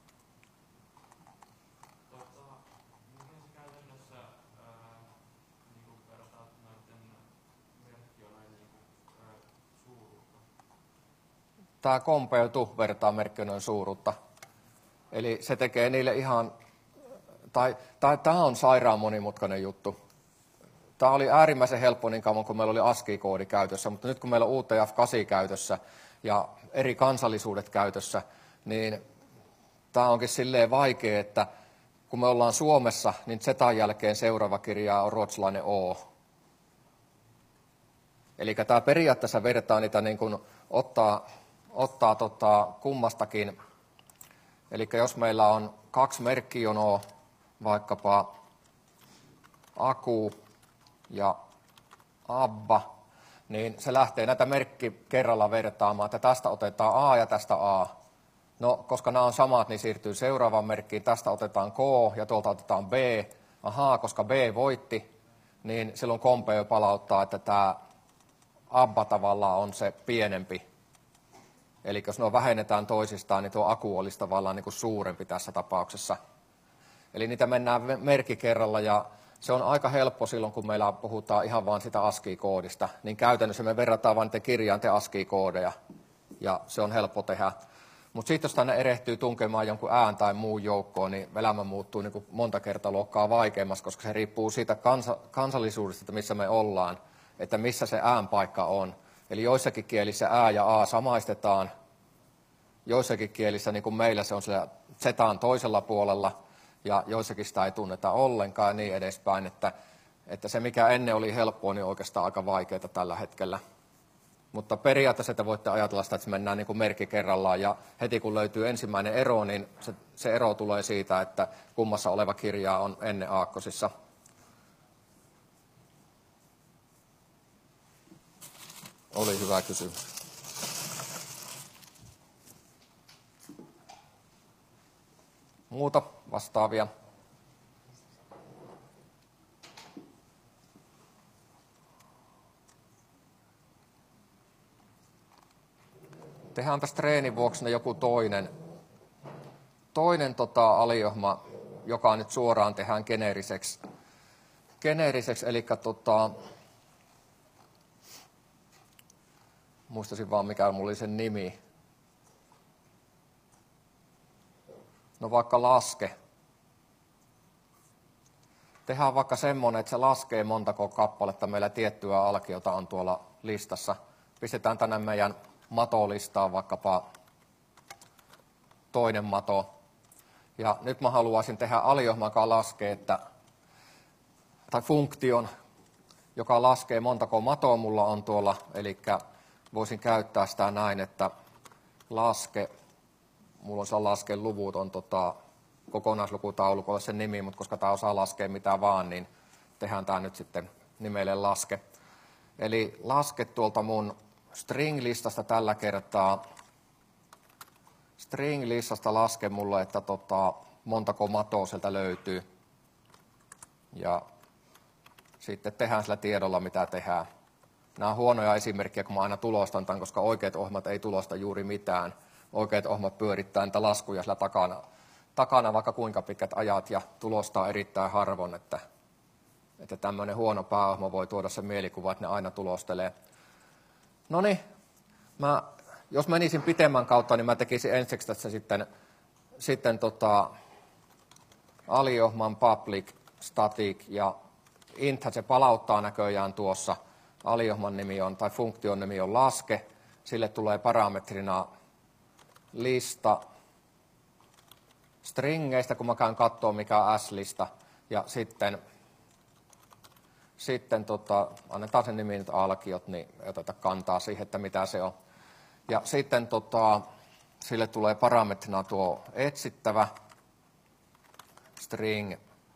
Tämä compare-to vertaa merkkijonojen suuruutta. Eli se tekee niille ihan, tai, tai tämä on sairaan monimutkainen juttu. Tämä oli äärimmäisen helppo niin kauan, kun meillä oli ASCII-koodi käytössä, mutta nyt kun meillä on U T F kahdeksan käytössä ja eri kansallisuudet käytössä, niin tämä onkin silleen vaikea, että kun me ollaan Suomessa, niin Zetan jälkeen seuraava kirja on ruotsalainen O. Eli tämä periaatteessa vertaa niitä niin kuin ottaa, ottaa tota kummastakin. Eli jos meillä on kaksi merkkijonoa, vaikkapa Aku ja Abba, niin se lähtee näitä merkki kerralla vertaamaan, että tästä otetaan A ja tästä A. No, koska nämä on samat, niin siirtyy seuraavaan merkkiin. Tästä otetaan K ja tuolta otetaan B. Ahaa, koska B voitti, niin silloin compare palauttaa, että tämä Abba tavallaan on se pienempi. Eli jos nuo vähennetään toisistaan, niin tuo Aku olisi tavallaan niin kuin suurempi tässä tapauksessa. Eli niitä mennään merkki kerralla ja se on aika helppo silloin, kun meillä puhutaan ihan vain sitä ASCII-koodista. Niin käytännössä me verrataan vain niiden kirjainten ASCII-koodeja ja se on helppo tehdä. Mutta sitten jos tänne erehtyy tunkemaan jonkun ään tai muun joukkoon, niin elämä muuttuu niin kuin monta kertaa luokkaa vaikeammaksi, koska se riippuu siitä kansa, kansallisuudesta, että missä me ollaan, että missä se ään paikka on. Eli joissakin kielissä ää ja a samaistetaan, joissakin kielissä, niin kuin meillä, se on siellä zetaan toisella puolella, ja joissakin sitä ei tunneta ollenkaan ja niin edespäin, että, että se mikä ennen oli helppoa, niin oikeastaan aika vaikeaa tällä hetkellä. Mutta periaatteessa te voitte ajatella sitä, että se mennään niin kuin merkki kerrallaan ja heti kun löytyy ensimmäinen ero, niin se, se ero tulee siitä, että kummassa oleva kirja on ennen aakkosissa. Oli hyvä kysymys. Muuta vastaavia? Tehdään tästä treenin vuoksi joku toinen, toinen tota, aliohma, joka nyt suoraan tehdään geneeriseksi. Geneeriseksi, eli tota, muistasin vaan mikä mulla oli sen nimi. No vaikka laske. Tehdään vaikka semmoinen, että se laskee montako kappaletta meillä tiettyä alkiota on tuolla listassa. Pistetään tänne meidän matolistaan vaikkapa toinen mato. Ja nyt mä haluaisin tehdä aliohman, joka laskee, että, tai funktion, joka laskee montako matoa mulla on tuolla. Eli voisin käyttää sitä näin, että laske, mulla on se laskeen luvut, on tota, kokonaislukutaulukolla sen nimi, mutta koska tämä osaa laskea mitä vaan, niin tehdään tämä nyt sitten nimelle laske. Eli laske tuolta mun string-listasta tällä kertaa. String-listasta laske mulle, että tota, montako matoa sieltä löytyy. Ja sitten tehdään sillä tiedolla, mitä tehdään. Nämä on huonoja esimerkkejä, kun mä aina tulostan tämän, koska oikeat ohjelmat ei tulosta juuri mitään. Oikeat ohjelmat pyörittää niitä laskuja sillä takana, takana vaikka kuinka pitkät ajat ja tulostaa erittäin harvoin, että, että tämmöinen huono pääohjelma voi tuoda sen mielikuva, että ne aina tulostelee. No niin, mä, jos menisin pitemmän kautta, niin mä tekisin ensiksi tässä sitten, sitten tota, aliohman public, static ja int, se palauttaa näköjään tuossa. Aliohman nimi on, tai funktion nimi on laske, sille tulee parametrina lista stringeistä, kun mä käyn katsoa mikä on S-lista, ja sitten, sitten tota, annetaan sen nimi nyt alkiot, niin ei oteta kantaa siihen, että mitä se on. Ja sitten tota, sille tulee parametrina tuo etsittävä string,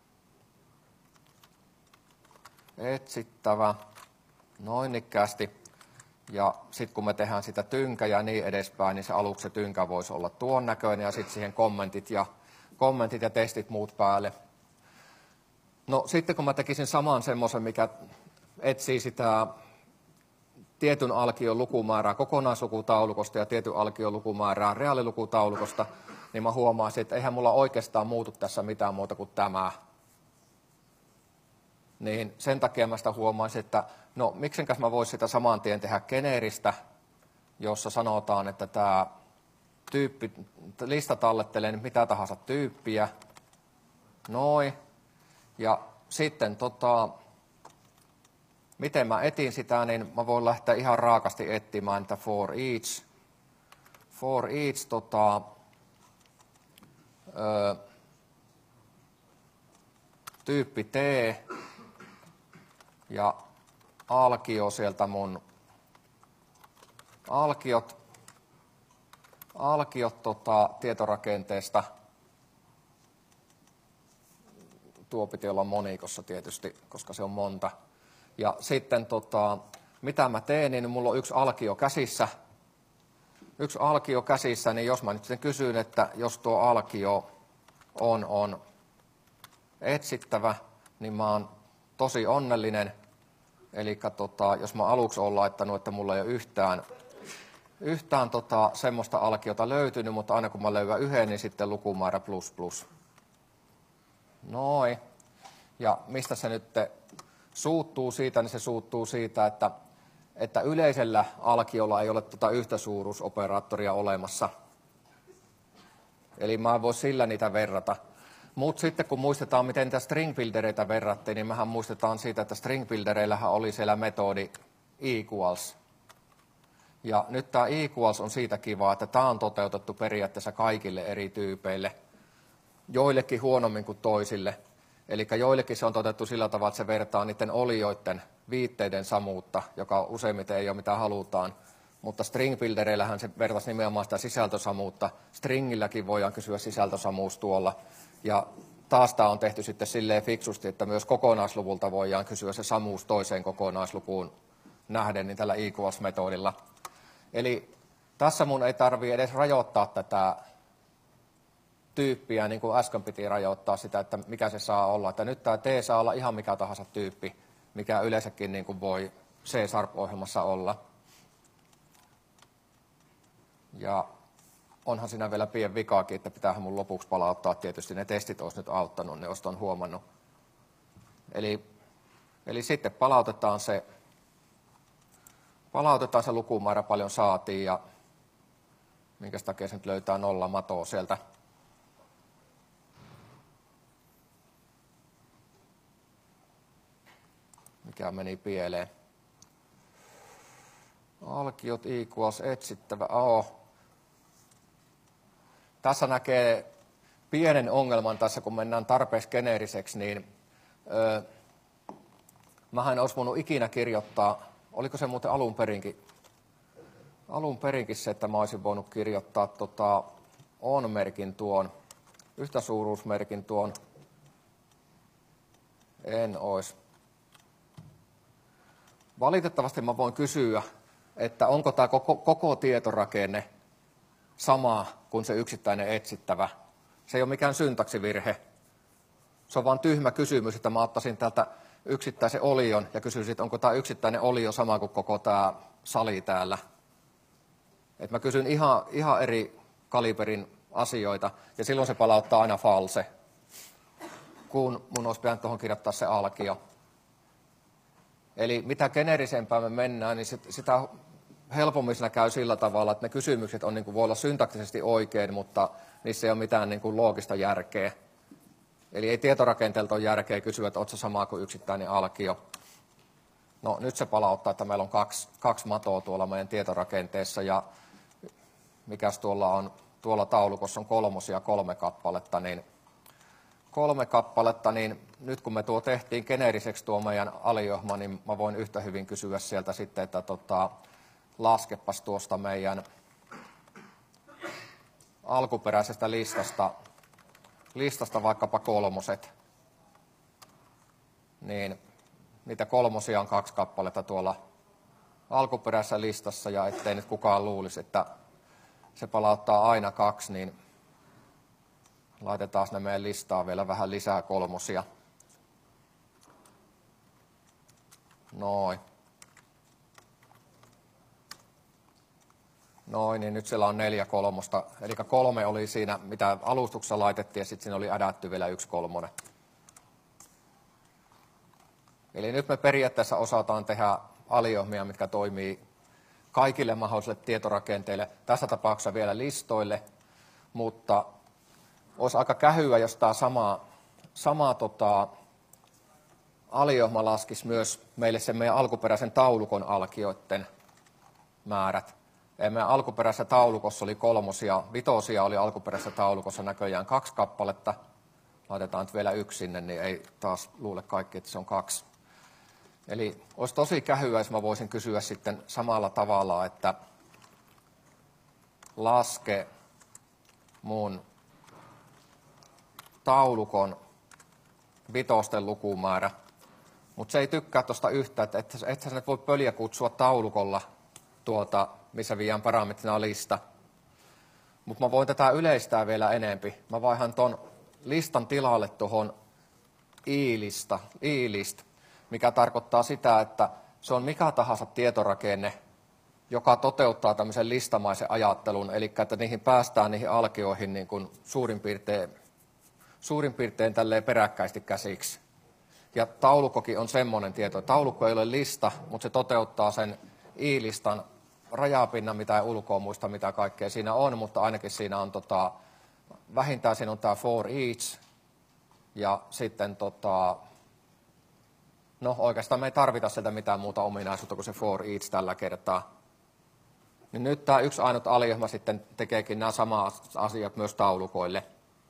etsittävä, noin ikkäästi. Ja sitten kun me tehdään sitä tynkä ja niin edespäin, niin se aluksi se tynkä voisi olla tuon näköinen ja sitten siihen kommentit ja, kommentit ja testit muut päälle. No sitten kun mä tekisin saman semmoisen, mikä etsii sitä tietyn alkion lukumäärää kokonaislukutaulukosta ja tietyn alkion lukumäärää reaalilukutaulukosta, niin mä huomaisin, että eihän mulla oikeastaan muutu tässä mitään muuta kuin tämä. Niin sen takia mä sitä huomaisin, että no miksenkäs mä voisin sitä saman tien tehdä geneeristä, jossa sanotaan, että tämä tyyppi, lista tallettelee mitä tahansa tyyppiä, noin, ja sitten tota, miten mä etin sitä, niin mä voin lähteä ihan raakasti etsimään, että for each, for each tota, ö, tyyppi T, ja alkio sieltä mun, alkiot, alkiot tota, tietorakenteesta, tuo piti olla monikossa tietysti, koska se on monta. Ja sitten tota, mitä mä teen, niin mulla on yksi alkio käsissä, yksi alkio käsissä, niin jos mä nyt sitten kysyn, että jos tuo alkio on, on etsittävä, niin mä oon tosi onnellinen. Eli tota, jos mä aluksi olen laittanut, että mulla ei ole yhtään, yhtään tota, semmoista alkiota löytynyt, mutta aina kun mä löydän yhden, niin sitten lukumäärä plus plus. Noin. Ja mistä se nyt suuttuu siitä, niin se suuttuu siitä, että, että yleisellä alkiolla ei ole tuota yhtä suuruusoperaattoria olemassa. Eli mä en voi sillä niitä verrata. Mutta sitten kun muistetaan, miten niitä string buildereitä verrattiin, niin mehän muistetaan siitä, että string buildereillähän oli siellä metodi equals. Ja nyt tämä equals on siitä kiva, että tämä on toteutettu periaatteessa kaikille eri tyypeille. Joillekin huonommin kuin toisille. Eli joillekin se on toteutettu sillä tavalla, että se vertaa niiden olioiden viitteiden samuutta, joka useimmiten ei ole mitä halutaan. Mutta string buildereillähän se vertaisi nimenomaan sitä sisältösamuutta. Stringilläkin voidaan kysyä sisältösamuus tuolla. Ja taas tämä on tehty sitten silleen fiksusti, että myös kokonaisluvulta voidaan kysyä se samuus toiseen kokonaislukuun nähden niin tällä equals-metodilla. Eli tässä mun ei tarvitse edes rajoittaa tätä tyyppiä, niin kuin äsken piti rajoittaa sitä, että mikä se saa olla. Että nyt tämä T saa olla ihan mikä tahansa tyyppi, mikä yleensäkin niin kuin voi C-Sharp-ohjelmassa olla. Ja onhan siinä vielä pieni vikaakin, että pitäähän mun lopuksi palauttaa. Tietysti ne testit olisi nyt auttanut, ne olisi on huomannut. Eli, eli sitten palautetaan se, palautetaan se lukumäärä, paljon saatiin ja minkä takia se nyt löytää nolla matoa sieltä. Mikä meni pieleen. Alkiot equals etsittävä. Oh. Tässä näkee pienen ongelman tässä, kun mennään tarpeeksi geneeriseksi, niin öö, mähän en olisi voinut ikinä kirjoittaa, oliko se muuten alun perinkin, alun perinkin se, että mä olisin voinut kirjoittaa tota on-merkin tuon, yhtä suuruusmerkin tuon, en olisi. Valitettavasti mä voin kysyä, että onko tämä koko, koko tietorakenne sama kuin se yksittäinen etsittävä. Se ei ole mikään syntaksivirhe. Se on vain tyhmä kysymys, että mä ottaisin täältä yksittäisen olion ja kysyisin, että onko tämä yksittäinen olio sama kuin koko tämä sali täällä. Et mä kysyn ihan, ihan eri kaliberin asioita ja silloin se palauttaa aina false, kun mun olisi pitänyt tuohon kirjoittaa se alkio. Eli mitä geneerisempään me mennään, niin sitä helpommin siinä käy sillä tavalla, että ne kysymykset on, niin kuin, voi olla syntaktisesti oikein, mutta niissä ei ole mitään niin kuin, loogista järkeä. Eli ei tietorakenteelta ole järkeä kysyä, että oletko samaa kuin yksittäinen alkio. No nyt se palauttaa, että meillä on kaksi, kaksi matoa tuolla meidän tietorakenteessa ja mikäs tuolla on, tuolla taulukossa on kolmosia kolme kappaletta, niin kolme kappaletta, niin nyt kun me tuo tehtiin geneeriseksi tuo meidän aliohma, niin mä voin yhtä hyvin kysyä sieltä sitten, että tota, laskepas tuosta meidän alkuperäisestä listasta, listasta vaikkapa kolmoset. Niin niitä kolmosia on kaksi kappaletta tuolla alkuperäisessä listassa, ja ettei nyt kukaan luulisi, että se palauttaa aina kaksi, niin laitetaan ne meidän listaan vielä vähän lisää kolmosia. Noin. Noin, niin nyt siellä on neljä kolmosta. Eli kolme oli siinä, mitä alustuksessa laitettiin, ja sitten siinä oli ädätty vielä yksi kolmonen. Eli nyt me periaatteessa osataan tehdä aliohmia, mitkä toimii kaikille mahdollisille tietorakenteille. Tässä tapauksessa vielä listoille, mutta olisi aika kähyä, jos tämä sama, sama tota, aliohma laskisi myös meille sen meidän alkuperäisen taulukon alkioiden määrät. Ja meidän alkuperäisessä taulukossa oli kolmosia, vitosia oli alkuperäisessä taulukossa näköjään kaksi kappaletta. Laitetaan nyt vielä yksi sinne, niin ei taas luule kaikki, että se on kaksi. Eli olisi tosi kähyä, jos mä voisin kysyä sitten samalla tavalla, että laske mun taulukon vitosten lukumäärä. Mutta se ei tykkää tuosta yhtä, että et, et sä nyt voi pöliä kutsua taulukolla tuota, missä viiään parametrina lista. Mutta mä voin tätä yleistää vielä enempi. Mä vaihan ton listan tilalle tuohon i-lista, i-list, mikä tarkoittaa sitä, että se on mikä tahansa tietorakenne, joka toteuttaa tämmöisen listamaisen ajattelun, eli että niihin päästään niihin alkioihin niin kuin suurin piirtein suurin piirtein tälleen peräkkäisesti käsiksi. Ja taulukkokin on semmoinen tieto. Taulukko ei ole lista, mutta se toteuttaa sen I-listan rajapinnan, mitä ei ulkoa muista, mitä kaikkea siinä on, mutta ainakin siinä on tota, vähintään siinä on tämä for each, ja sitten tota, no oikeastaan me ei tarvita sieltä mitään muuta ominaisuutta kuin se for each tällä kertaa. Niin nyt tämä yksi ainut aliohjelma sitten tekeekin nämä samat asiat myös taulukoille.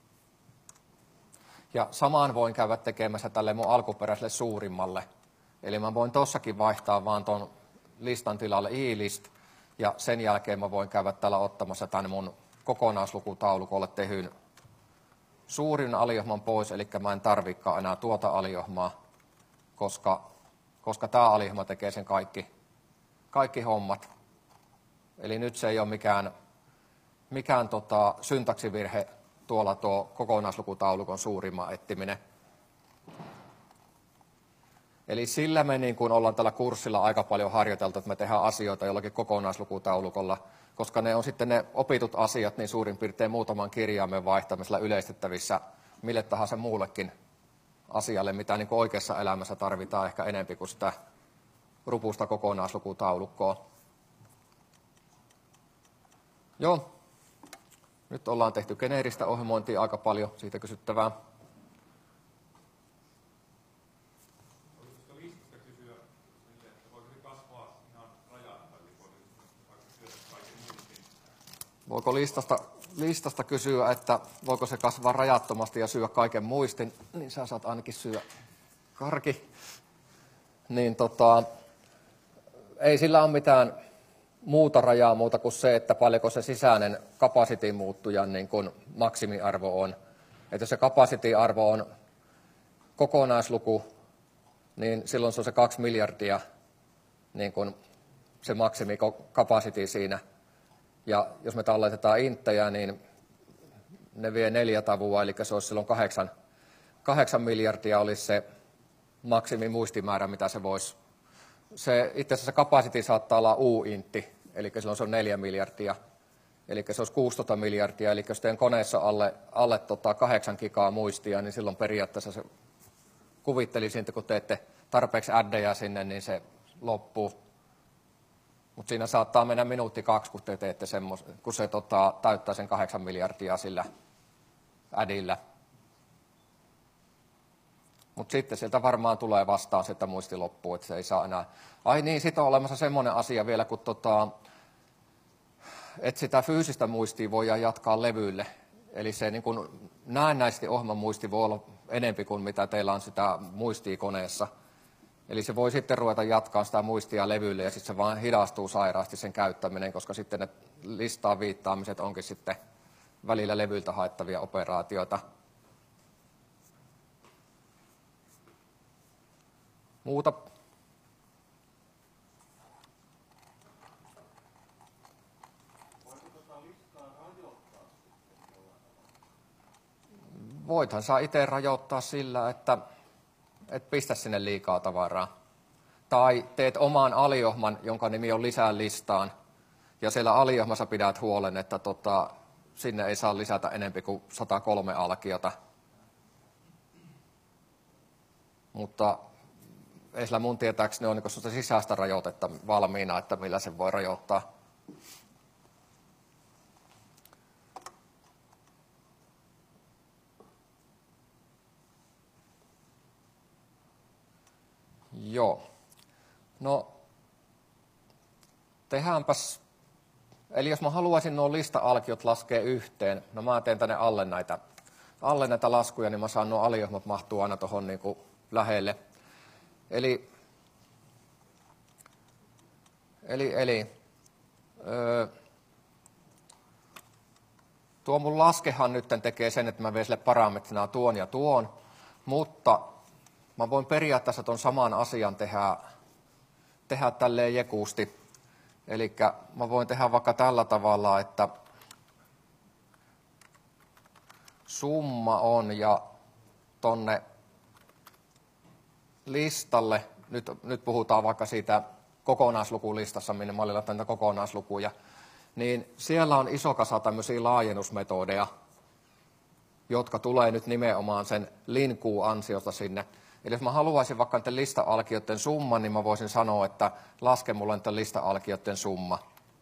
Ja samaan voin käydä tekemässä tälle mun alkuperäiselle suurimmalle. Eli mä voin tossakin vaihtaa vaan ton listan tilalle i-list, ja sen jälkeen mä voin käydä täällä ottamassa tämän mun kokonaislukutaulukolle tehyn suurin aliohjelman pois, eli mä en tarvikaan enää tuota aliohjelmaa, koska, koska tämä aliohjelma tekee sen kaikki, kaikki hommat. Eli nyt se ei ole mikään, mikään tota, syntaksivirhe tuolla tuo kokonaislukutaulukon suurimman etsiminen. Eli sillä me niin kuin ollaan tällä kurssilla aika paljon harjoiteltu, että me tehdään asioita jollakin kokonaislukutaulukolla, koska ne on sitten ne opitut asiat niin suurin piirtein muutaman kirjaimen vaihtamisella yleistettävissä mille tahansa muullekin asialle, mitä niin kuin oikeassa elämässä tarvitaan ehkä enempi kuin sitä rupusta kokonaislukutaulukkoa. Joo, nyt ollaan tehty geneeristä ohjelmointia aika paljon, siitä kysyttävää. Voiko listasta, listasta kysyä, että voiko se kasvaa rajattomasti ja syödä kaiken muistin, niin sä saat ainakin syödä karki. Niin tota, ei sillä ole mitään muuta rajaa muuta kuin se, että paljonko se sisäinen capacity muuttujan niin kuin maksimiarvo on. Että jos se capacity-arvo on kokonaisluku, niin silloin se on se kaksi miljardia niin kuin se maksimi capacity siinä. Ja jos me talletetaan inttejä, niin ne vie neljä tavua, eli se olisi silloin kahdeksan, kahdeksan miljardia olisi se maksimi muistimäärä, mitä se voisi. Se, itse asiassa capacity saattaa olla U-intti, eli silloin se on neljä miljardia, eli se olisi kuusitoista miljardia, eli jos teidän koneessa alle, alle tota kahdeksan gigaa muistia, niin silloin periaatteessa se kuvittelisin, että kun teette tarpeeksi addejä sinne, niin se loppuu. Mutta siinä saattaa mennä minuutti kaksi, kun te teette semmos, kun se tota, täyttää sen kahdeksan miljardia sillä adilla. Mutta sitten sieltä varmaan tulee vastaan se, että muisti loppuu, että se ei saa enää. Ai niin, sitten on olemassa semmoinen asia vielä, kun tota, että sitä fyysistä muistia voidaan jatkaa levyille. Eli se niin kun näennäisesti ohjelman muisti voi olla enempi kuin mitä teillä on sitä muistia koneessa. Eli se voi sitten ruveta jatkaa sitä muistia levylle ja sitten se vaan hidastuu sairaasti sen käyttäminen, koska sitten ne listaan viittaamiset onkin sitten välillä levyltä haettavia operaatioita. Muuta. Voithan saa itse rajoittaa sillä, että et pistä sinne liikaa tavaraa. Tai teet oman aliohman, jonka nimi on lisää listaan, ja siellä aliohmassa pidät huolen, että tota, sinne ei saa lisätä enempi kuin sata kolme alkiota. Mutta ei sillä mun tietääkseni ole niin sitä sisäistä rajoitetta valmiina, että millä sen voi rajoittaa. Joo. No, tehdäänpäs, eli jos mä haluaisin nuo lista-alkiot laskea yhteen, no mä teen tänne alle näitä, alle näitä laskuja, niin mä saan nuo aliohmat mahtuu aina tuohon niin kuin lähelle. Eli, eli, eli öö, tuo mun laskehan nyt tekee sen, että mä vien sille parametrina tuon ja tuon, mutta mä voin periaatteessa tuon saman asian tehdä, tehdä tälleen jekuusti. Eli mä voin tehdä vaikka tällä tavalla, että summa on ja tonne listalle, nyt, nyt puhutaan vaikka siitä kokonaislukulistassa, minne mä olin laittanut kokonaislukuja, niin siellä on iso kasa tämmöisiä laajennusmetodeja. jotka tulee nyt nimenomaan sen linkuun ansiosta sinne. Eli jos mä haluaisin vaikka niiden lista-alkioiden summan, niin mä voisin sanoa, että laske mulle niiden lista-alkioiden summa.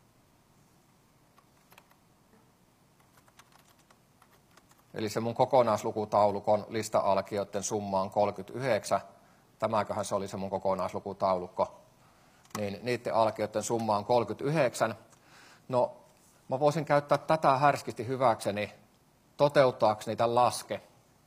Eli se mun kokonaislukutaulukon lista-alkioiden summa on kolmekymmentäyhdeksän. Tämäköhän se oli se mun kokonaislukutaulukko. Niin niiden alkioiden summa on kolmekymmentäyhdeksän. No, mä voisin käyttää tätä härskisti hyväkseni toteuttaakseni tämän laske.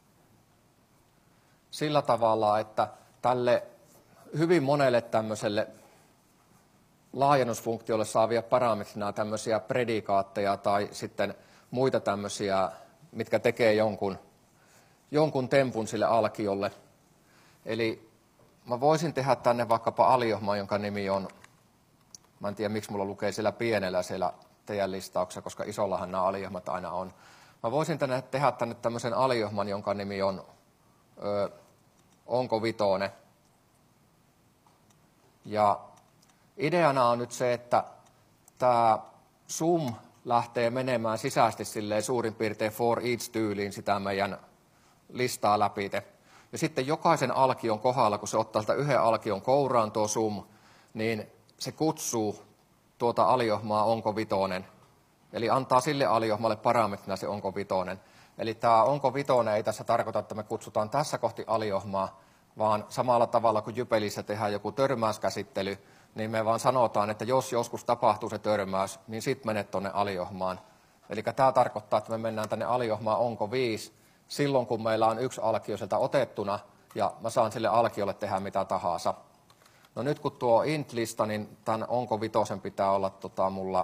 Sillä tavalla, että tälle hyvin monelle tämmöiselle laajennusfunktiolle saavia parametrina tämmöisiä predikaatteja tai sitten muita tämmöisiä, mitkä tekee jonkun, jonkun tempun sille alkiolle. Eli mä voisin tehdä tänne vaikkapa aliohman, jonka nimi on, mä en tiedä miksi mulla lukee siellä pienellä siellä teidän listauksessa, koska isollahan nämä aliohmat aina on. Mä voisin tänne tehdä tänne tämmöisen aliohman, jonka nimi on ö, onko vitone. Ja ideana on nyt se, että tämä sum lähtee menemään sisäisesti silleen suurin piirtein for each-tyyliin sitä meidän listaa läpi. Ja sitten jokaisen alkion kohdalla, kun se ottaa sitä yhden alkion kouraan tuo sum, niin se kutsuu tuota aliohmaa onko vitonen. Eli antaa sille aliohmalle parametrina se onko vitonen. Eli tämä onko vitonen ei tässä tarkoita, että me kutsutaan tässä kohti aliohmaa, vaan samalla tavalla kuin Jypelissä tehdään joku törmäyskäsittely, niin me vaan sanotaan, että jos joskus tapahtuu se törmäys, niin sitten menet tuonne aliohmaan. Eli tämä tarkoittaa, että me mennään tänne aliohmaan onko viisi, silloin kun meillä on yksi alkio sieltä otettuna, ja mä saan sille alkiolle tehdä mitä tahansa. No nyt kun tuo int-lista, niin tämän onko vitosen pitää olla tota, mulla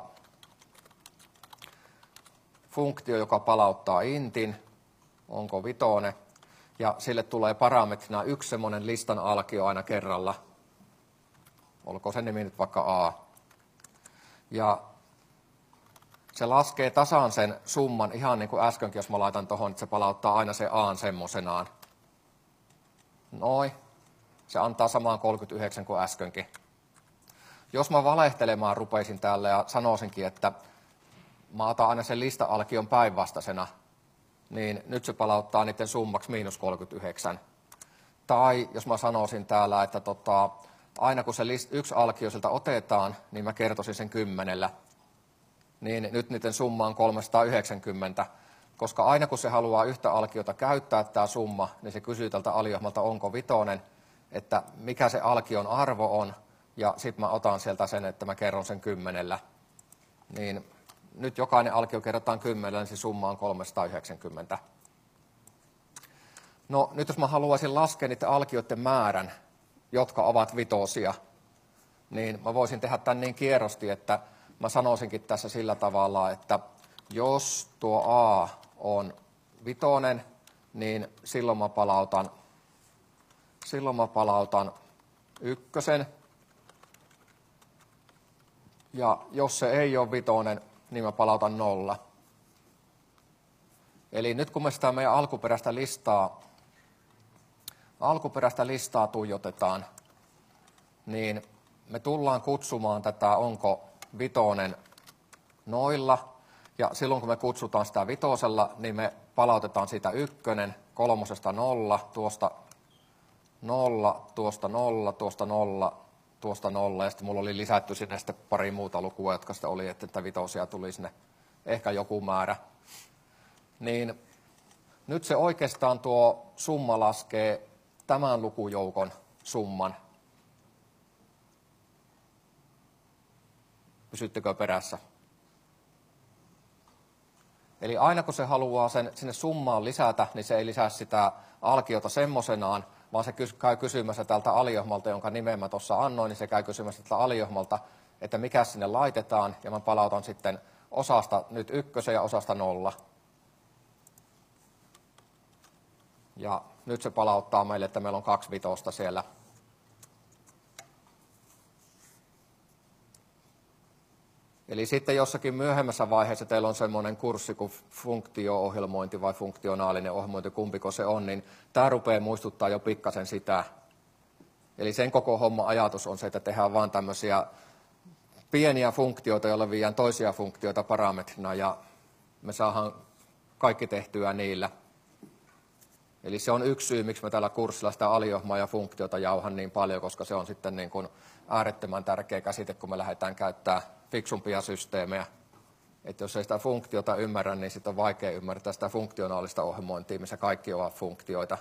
funktio, joka palauttaa intin, onko vitone, ja sille tulee parametrina yksi semmoinen listan alkio aina kerralla. Olkoon se nimi nyt vaikka A. Ja se laskee tasan sen summan, ihan niin kuin äskenkin, jos mä laitan tuohon, että se palauttaa aina se A:n semmoisenaan. Noin. Se antaa samaan kolmekymmentäyhdeksän kuin äskenkin. Jos mä valehtelemaan rupeisin täällä ja sanoisinkin, että mä otan aina sen lista-alkion päinvastaisena, niin nyt se palauttaa niiden summaksi miinus kolmekymmentäyhdeksän. Tai jos mä sanoisin täällä, että tota, aina kun se list, yksi alkio sieltä otetaan, niin mä kertoisin sen kymmenellä. Niin nyt niiden summa on kolmesataayhdeksänkymmentä, koska aina kun se haluaa yhtä alkiota käyttää tämä summa, niin se kysyy tältä aliohmalta onko vitonen, että mikä se alkion arvo on, ja sitten mä otan sieltä sen, että mä kerron sen kymmenellä. Niin nyt jokainen alkio kerrotaan kymmenellä, niin se summa on kolmesataayhdeksänkymmentä. No nyt jos mä haluaisin laskea niiden alkioiden määrän, jotka ovat vitosia, niin mä voisin tehdä tämän niin kierrosti, että mä sanoisinkin tässä sillä tavalla, että jos tuo A on vitonen, niin silloin mä palautan, silloin mä palautan ykkösen. Ja jos se ei ole vitonen, niin mä palautan nolla. Eli nyt kun me sitä meidän alkuperäistä listaa, alkuperäistä listaa tuijotetaan, niin me tullaan kutsumaan tätä onko vitonen noilla. Ja silloin kun me kutsutaan sitä vitosella, niin me palautetaan siitä ykkönen, kolmosesta nolla, tuosta nolla, tuosta nolla, tuosta nolla, tuosta nolla. Ja sitten mulla oli lisätty sinne sitten pari muuta lukua, jotka sitten oli, että vitosia tuli sinne ehkä joku määrä. Niin nyt se oikeastaan tuo summa laskee tämän lukujoukon summan. Pysyttekö perässä? Eli aina kun se haluaa sen sinne summaan lisätä, niin se ei lisää sitä alkiota semmoisenaan, vaan se käy kysymässä tältä aliohmalta, jonka nimen mä tuossa annoin, niin se käy kysymässä tältä aliohmalta, että mikä sinne laitetaan, ja mä palautan sitten osasta nyt ykkösen ja osasta nolla. Ja nyt se palauttaa meille, että meillä on kaksi vitosta siellä. Eli sitten jossakin myöhemmässä vaiheessa teillä on semmoinen kurssi kuin funktio-ohjelmointi vai funktionaalinen ohjelmointi, kumpiko se on, niin tämä rupeaa muistuttaa jo pikkasen sitä. Eli sen koko homma ajatus on se, että tehdään vaan tämmöisiä pieniä funktioita, joilla viedään toisia funktioita parametrina, ja me saadaan kaikki tehtyä niillä. Eli se on yksi syy, miksi mä tällä kurssilla sitä aliohmaa ja funktiota jauhan niin paljon, koska se on sitten niin kuin äärettömän tärkeä käsite, kun me lähdetään käyttämään fiksumpia systeemejä. Että jos ei sitä funktiota ymmärrä, niin sitten on vaikea ymmärtää sitä funktionaalista ohjelmointia, missä kaikki ovat funktioita.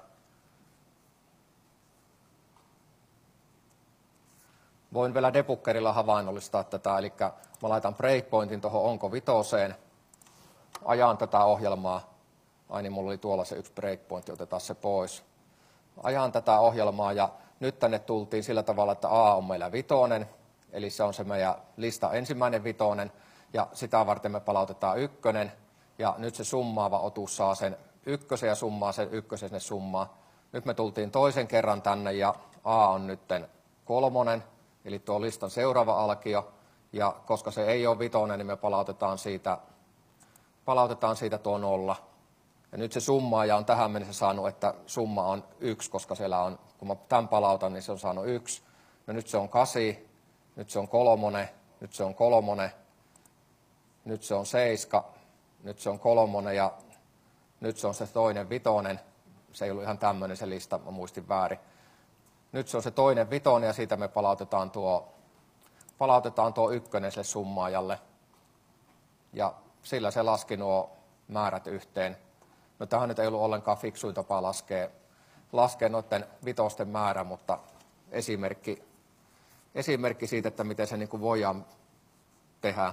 Voin vielä debuggerilla havainnollistaa tätä, eli mä laitan breakpointin tuohon onko vitoseen, ajan tätä ohjelmaa. Ai niin, mulla oli tuolla se yksi breakpointti, otetaan se pois. Ajan tätä ohjelmaa ja nyt tänne tultiin sillä tavalla, että A on meillä vitonen, eli se on se meidän lista ensimmäinen vitonen, ja sitä varten me palautetaan ykkönen, ja nyt se summaava otus saa sen ykkösen ja summaa sen ykkösen sinne summaan. Nyt me tultiin toisen kerran tänne, ja A on nytten kolmonen, eli tuo listan seuraava alkio, ja koska se ei ole vitonen, niin me palautetaan siitä, palautetaan siitä tuo nolla. Ja nyt se summaaja on tähän mennessä saanut, että summa on yksi, koska siellä on, kun mä tämän palautan, niin se on saanut yksi. No nyt se on kasi, nyt se on kolmonen, nyt se on kolmonen, nyt se on seiska, nyt se on kolmonen ja nyt se on se toinen vitonen. Se ei ollut ihan tämmöinen se lista, mä muistin väärin. Nyt se on se toinen vitonen ja siitä me palautetaan tuo, palautetaan tuo ykkönen sille summaajalle. Ja sillä se laski nuo määrät yhteen. No tähän nyt ei ollut ollenkaan fiksuin tapa laskea, laskea noiden vitosten määrä, mutta esimerkki, esimerkki siitä, että miten se niin kuin voidaan tehdä.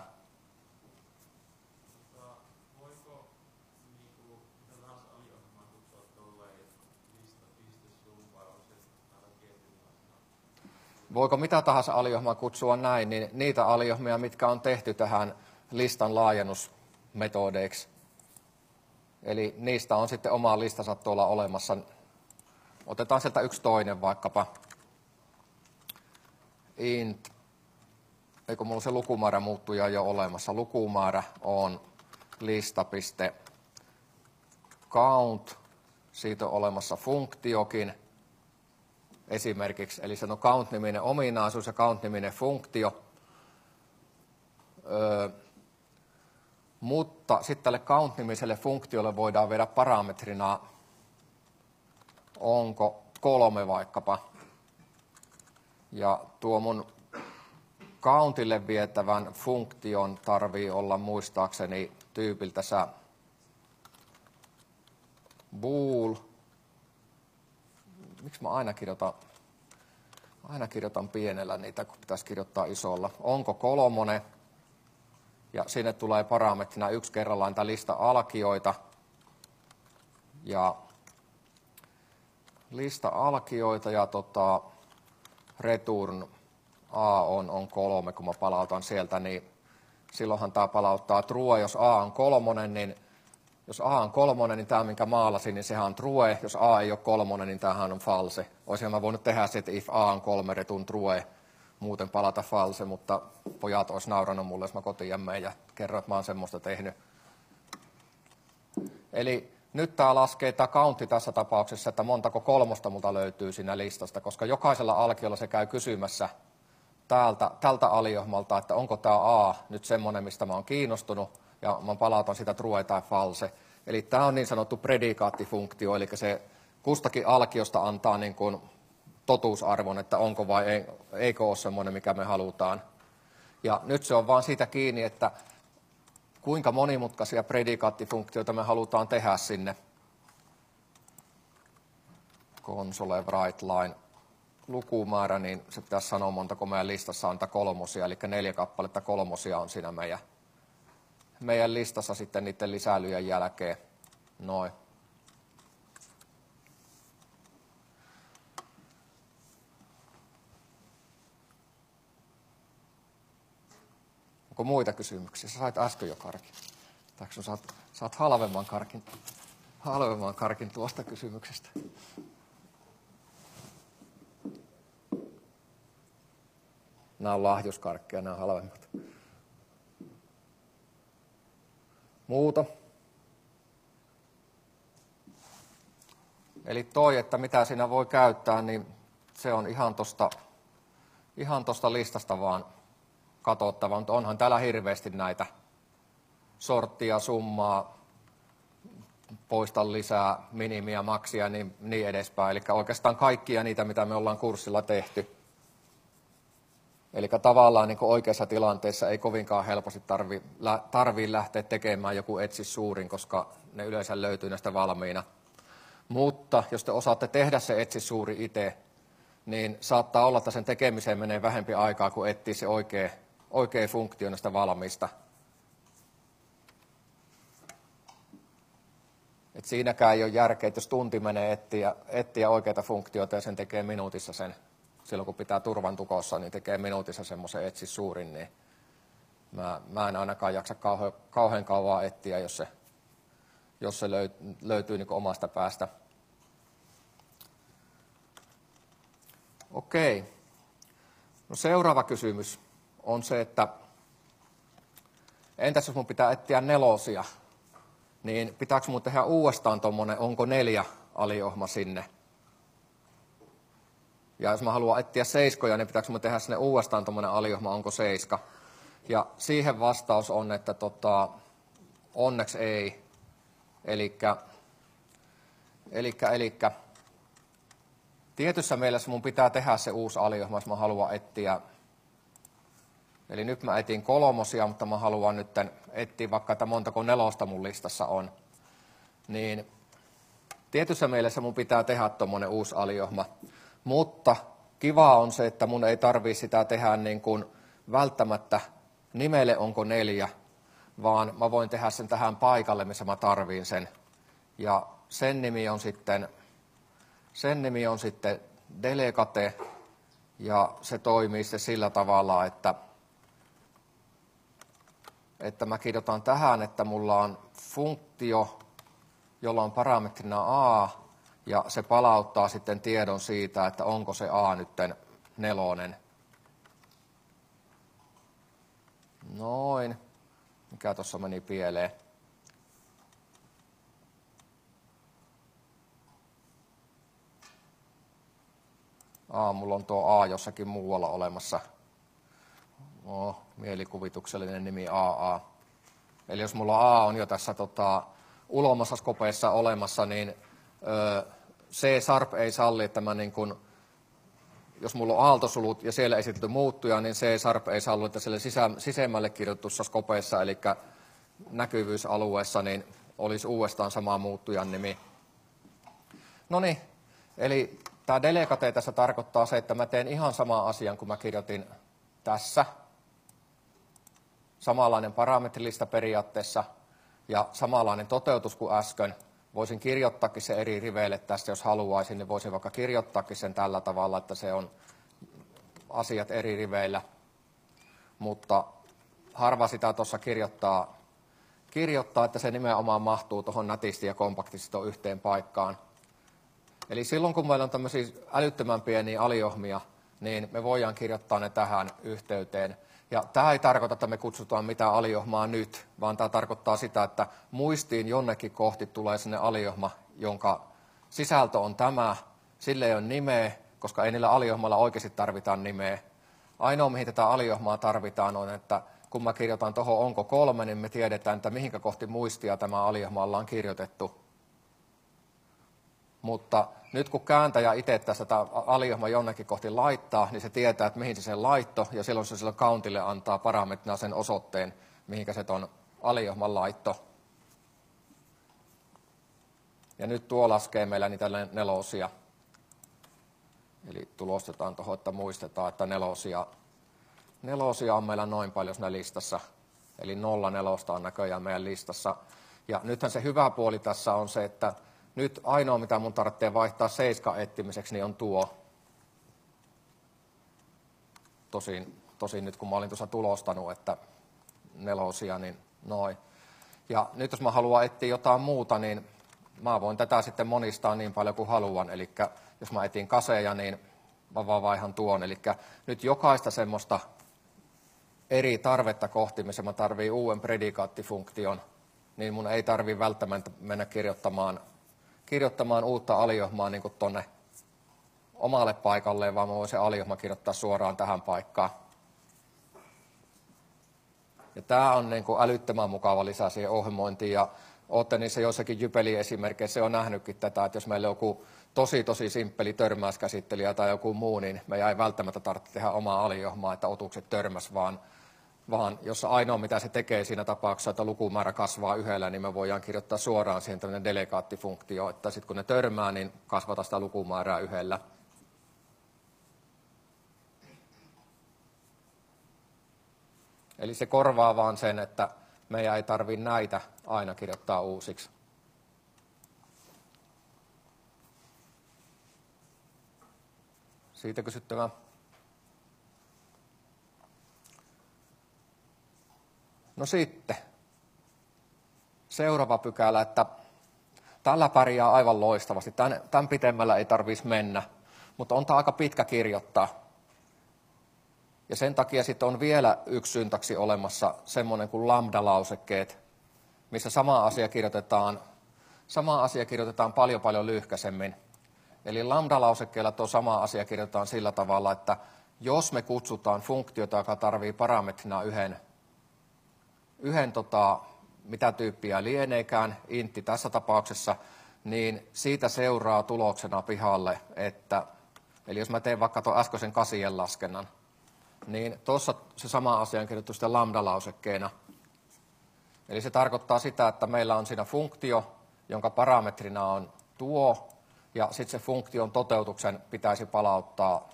Voiko niin kuin, mitä tahansa aliohjelmaa kutsua tuolleen lista, piste, summa, on se aina tietynlaisena? Voiko mitä tahansa aliohjelmaa kutsua näin, niin niitä aliohjelmia, mitkä on tehty tähän listan laajennusmetodeiksi. Eli niistä on sitten oma listansa tuolla olemassa. Otetaan sieltä yksi toinen vaikkapa. Int. Eikö mulla se lukumäärä muuttuja jo olemassa. Lukumäärä on lista.count. Siitä on olemassa funktiokin. Esimerkiksi, eli se on count-niminen ominaisuus ja count-niminen funktio. Öö, Mutta sitten tälle count-nimiselle funktiolle voidaan viedä parametrina, onko kolme vaikkapa. Ja tuo mun countille vietävän funktion tarvii olla muistaakseni tyypiltä sä bool. Miksi mä aina kirjoitan, aina kirjoitan pienellä niitä, kun pitäisi kirjoittaa isolla. Onko kolmonen? Ja sinne tulee parametrina yksi kerrallaan niitä lista-alkioita. Ja lista-alkioita ja tota, return A on, on kolme, kun mä palautan sieltä, niin silloinhan tämä palauttaa true. Jos A on kolmonen, niin jos A on kolmonen, niin tämä, minkä maalasin, niin sehän on true. Jos A ei ole kolmonen, niin tämähän on false. Olisin mä voinut tehdä se, että if A on kolme, return true. Muuten palata false, mutta pojat olisi naurannut mulle, jos mä kotiin menen ja kerron, että mä oon semmoista tehnyt. Eli nyt tämä laskee tämä countti tässä tapauksessa, että montako kolmosta multa löytyy siinä listasta, koska jokaisella alkiolla se käy kysymässä täältä, tältä aliohmalta, että onko tämä A nyt semmoinen, mistä mä oon kiinnostunut, ja mä palautan sitä true tai false. Eli tämä on niin sanottu predikaattifunktio, eli se kustakin alkiosta antaa niin kuin totuusarvon, että onko vai ei, eikö ole semmoinen, mikä me halutaan. Ja nyt se on vaan siitä kiinni, että kuinka monimutkaisia predikaattifunktioita me halutaan tehdä sinne. Console write line lukumäärä, niin se pitäisi sanoa montako meidän listassa on kolmosia, eli neljä kappaletta kolmosia on siinä meidän, meidän listassa sitten niiden lisäilyjen jälkeen. Noin. Onko muita kysymyksiä? Sä sait äsken jo karkin. Tai sun saat, saat halvemman karkin, halvemman karkin tuosta kysymyksestä. Nämä on lahjuskarkkeja, nämä on halvemmat. Muuta. Eli toi, että mitä siinä voi käyttää, niin se on ihan tosta, ihan tosta listasta vaan katsottava, mutta onhan täällä hirveästi näitä sorttia, summaa, poista lisää, minimiä, maksia ja niin, niin edespäin. Eli oikeastaan kaikkia niitä, mitä me ollaan kurssilla tehty. Eli tavallaan niin oikeassa tilanteessa ei kovinkaan helposti tarvitse tarvii lähteä tekemään joku etsi suurin, koska ne yleensä löytyy näistä valmiina. Mutta jos te osaatte tehdä se etsi suuri itse, niin saattaa olla, että sen tekemiseen menee vähempi aikaa, kuin etsiä se oikea, oikea funktio näistä valmiista. Et siinäkään ei ole järkeä, että jos tunti menee etsiä, etsiä oikeita funktioita ja sen tekee minuutissa sen, silloin kun pitää turvan tukossa, niin tekee minuutissa semmoisen etsi suurin, niin mä, mä en ainakaan jaksa kauhean, kauhean kauan etsiä, jos se, jos se löytyy, löytyy niin kuin omasta päästä. Okei. No seuraava kysymys on se, että entäs jos mun pitää etsiä nelosia, niin pitääkö mun tehdä uudestaan tuommoinen, onko neljä aliohma sinne? Ja jos mä haluan etsiä seiskoja, niin pitääkö mun tehdä sinne uudestaan tuommoinen aliohma, onko seiska? Ja siihen vastaus on, että tota, onneksi ei. Elikkä, elikkä, elikkä tietyssä mielessä mun pitää tehdä se uusi aliohma, jos mä haluan etsiä. Eli nyt mä etin kolmosia, mutta mä haluan nyt etsiä vaikka, että montako nelosta mun listassa on. Niin tietyssä mielessä mun pitää tehdä tuommoinen uusi aliohma. Mutta kiva on se, että mun ei tarvitse sitä tehdä niin kuin välttämättä nimelle onko neljä, vaan mä voin tehdä sen tähän paikalle, missä mä tarviin sen. Ja sen nimi on sitten, sen nimi on sitten delegate, ja se toimii se sillä tavalla, että, että mä kirjoitan tähän, että mulla on funktio, jolla on parametrina a, ja se palauttaa sitten tiedon siitä, että onko se a nytten nelonen. Noin. Mikä tuossa meni pieleen? A, mulla on tuo a jossakin muualla olemassa. Oh, mielikuvituksellinen nimi A A. Eli jos mulla A on jo tässä tota, ulomassa skopeessa olemassa, niin C-sharp ei salli, että mä niin kun, jos mulla on aaltosulut ja siellä esitetty muuttuja, niin C-sharp ei salli, että siellä sisä, sisemmälle kirjoitussa skopeessa, eli näkyvyysalueessa, niin olisi uudestaan sama muuttujan nimi. No niin, eli tämä delegate tässä tarkoittaa se, että mä teen ihan saman asian kuin mä kirjoitin tässä. Samanlainen parametrilista periaatteessa ja samanlainen toteutus kuin äsken. Voisin kirjoittaakin se eri riveille tästä, jos haluaisin, niin voisin vaikka kirjoittaakin sen tällä tavalla, että se on asiat eri riveillä. Mutta harva sitä tuossa kirjoittaa, kirjoittaa, että se nimenomaan mahtuu tuohon nätisti ja kompaktisesti yhteen paikkaan. Eli silloin, kun meillä on tämmöisiä älyttömän pieniä aliohmia, niin me voidaan kirjoittaa ne tähän yhteyteen. Ja tämä ei tarkoita, että me kutsutaan mitään aliohmaa nyt, vaan tämä tarkoittaa sitä, että muistiin jonnekin kohti tulee sinne aliohma, jonka sisältö on tämä. Sille ei ole nimeä, koska ei niillä aliohmalla oikeasti tarvitaan nimeä. Ainoa, mihin tätä aliohmaa tarvitaan, on, että kun mä kirjoitan tuohon onko kolme, niin me tiedetään, että mihinkä kohti muistia tämä aliohma ollaan kirjoitettu. Mutta nyt kun kääntäjä itse tässä tämä aliohma jonnekin kohti laittaa, niin se tietää, että mihin se sen laitto, ja silloin se sille countille antaa parametrina sen osoitteen, mihinkä se on aliohman laitto. Ja nyt tuo laskee meillä niitä nelosia. Eli tulostetaan tuohon, että muistetaan, että nelosia, nelosia on meillä noin paljon siinä listassa. Eli nolla nelosta on näköjään meidän listassa. Ja nythän se hyvä puoli tässä on se, että nyt ainoa, mitä mun tarvitsee vaihtaa seiska etsimiseksi, niin on tuo. Tosin, tosin nyt kun mä olin tuossa tulostanut, että nelosia, niin noin. Ja nyt jos mä haluan etsiä jotain muuta, niin mä voin tätä sitten monistaa niin paljon kuin haluan. Eli jos mä etin kaseja, niin mä vaan vaihan tuon. Eli nyt jokaista semmoista eri tarvetta kohti, missä mä tarvii uuden predikaattifunktion, niin mun ei tarvii välttämättä mennä kirjoittamaan kirjoittamaan uutta aliohmaa niin kuin tuonne omalle paikalleen, vaan mä voin se aliohma kirjoittaa suoraan tähän paikkaan. Ja tämä on niin kuin älyttömän mukava lisä siihen ohjelmointiin. Ja olette niissä joissakin Jypeli-esimerkkeissä jo nähnytkin tätä, että jos meillä on joku tosi tosi simppeli törmäyskäsittelijä tai joku muu, niin me ei välttämättä tarvitse tehdä omaa aliohmaa, että otukset törmäs, vaan, vaan jos ainoa mitä se tekee siinä tapauksessa, että lukumäärä kasvaa yhdellä, niin me voidaan kirjoittaa suoraan siihen tämmöinen delegaattifunktio, että sitten kun ne törmää, niin kasvata sitä lukumäärää yhdellä. Eli se korvaa vaan sen, että meidän ei tarvitse näitä aina kirjoittaa uusiksi. Siitä kysyttävä. No sitten, seuraava pykälä, että tällä pärjää aivan loistavasti. Tämän, tämän pitemmällä ei tarvitsisi mennä, mutta on tämä aika pitkä kirjoittaa. Ja sen takia sitten on vielä yksi syntaksi olemassa, semmoinen kuin lambda-lausekkeet, missä sama asia kirjoitetaan, sama asia kirjoitetaan paljon paljon lyhkäisemmin. Eli lambda-lausekkeella tuo sama asia kirjoitetaan sillä tavalla, että jos me kutsutaan funktiota, joka tarvitsee parametrina yhden, yhden tota, mitä tyyppiä lieneekään, intti tässä tapauksessa, niin siitä seuraa tuloksena pihalle, että, eli jos mä teen vaikka tuon äskeisen kasien laskennan, niin tuossa se sama asia on kirjoitettu sitten lambda-lausekkeena. Eli se tarkoittaa sitä, että meillä on siinä funktio, jonka parametrina on tuo, ja sitten se funktion toteutuksen pitäisi palauttaa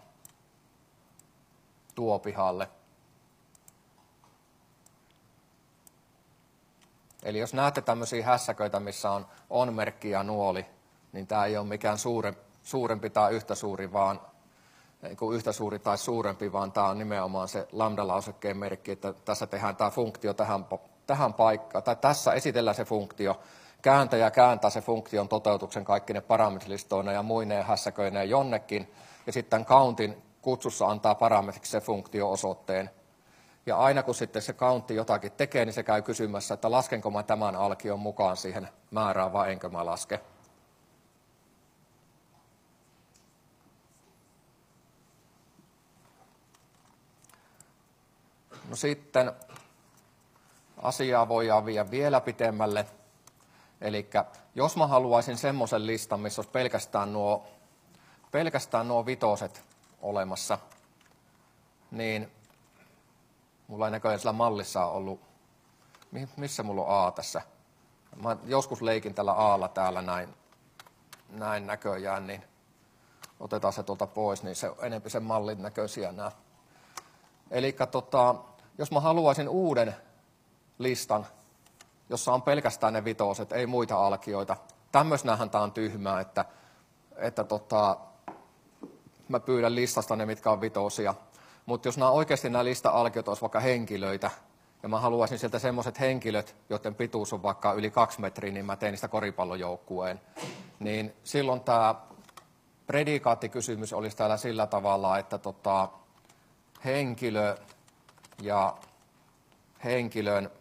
tuo pihalle. Eli jos näette tämmöisiä hässäköitä, missä on on-merkki ja nuoli, niin tämä ei ole mikään suurempi, suurempi tai yhtä suuri, vaan yhtä suuri tai suurempi, vaan tämä on nimenomaan se lambda-lausekkeen merkki, että tässä tehdään tämä funktio tähän, tähän paikkaan, tai tässä esitellään se funktio, kääntäjä kääntää se funktion toteutuksen kaikki ne parametrilistoina ja muineen hässäköineen jonnekin, ja sitten countin kutsussa antaa parametriksi se funktio-osoitteen. Ja aina kun sitten se countti jotakin tekee, niin se käy kysymässä, että laskenko mä tämän alkion mukaan siihen määrään vai enkö mä laske. No sitten asiaa voidaan viedä vielä pitemmälle. Eli jos mä haluaisin semmoisen listan, missä olisi pelkästään nuo, pelkästään nuo vitoset olemassa, niin mulla ei näköjään sillä mallissa ollut, missä mulla on A tässä. Mä joskus leikin tällä A:lla täällä näin, näin näköjään, niin otetaan se tuolta pois, niin se on enemmän sen mallin näköisiä nämä. Eli tota, jos mä haluaisin uuden listan, jossa on pelkästään ne vitoset, ei muita alkioita. Tämmöisenähän tämä on tyhmää, että, että tota, mä pyydän listasta ne, mitkä on vitosia. Mutta jos nämä oikeasti nämä lista-alkiot olisi vaikka henkilöitä, ja mä haluaisin sieltä semmoiset henkilöt, joiden pituus on vaikka yli kaksi metriä, niin mä teen niistä koripallojoukkueen. Niin silloin tämä predikaattikysymys olisi täällä sillä tavalla, että tota, henkilö ja henkilön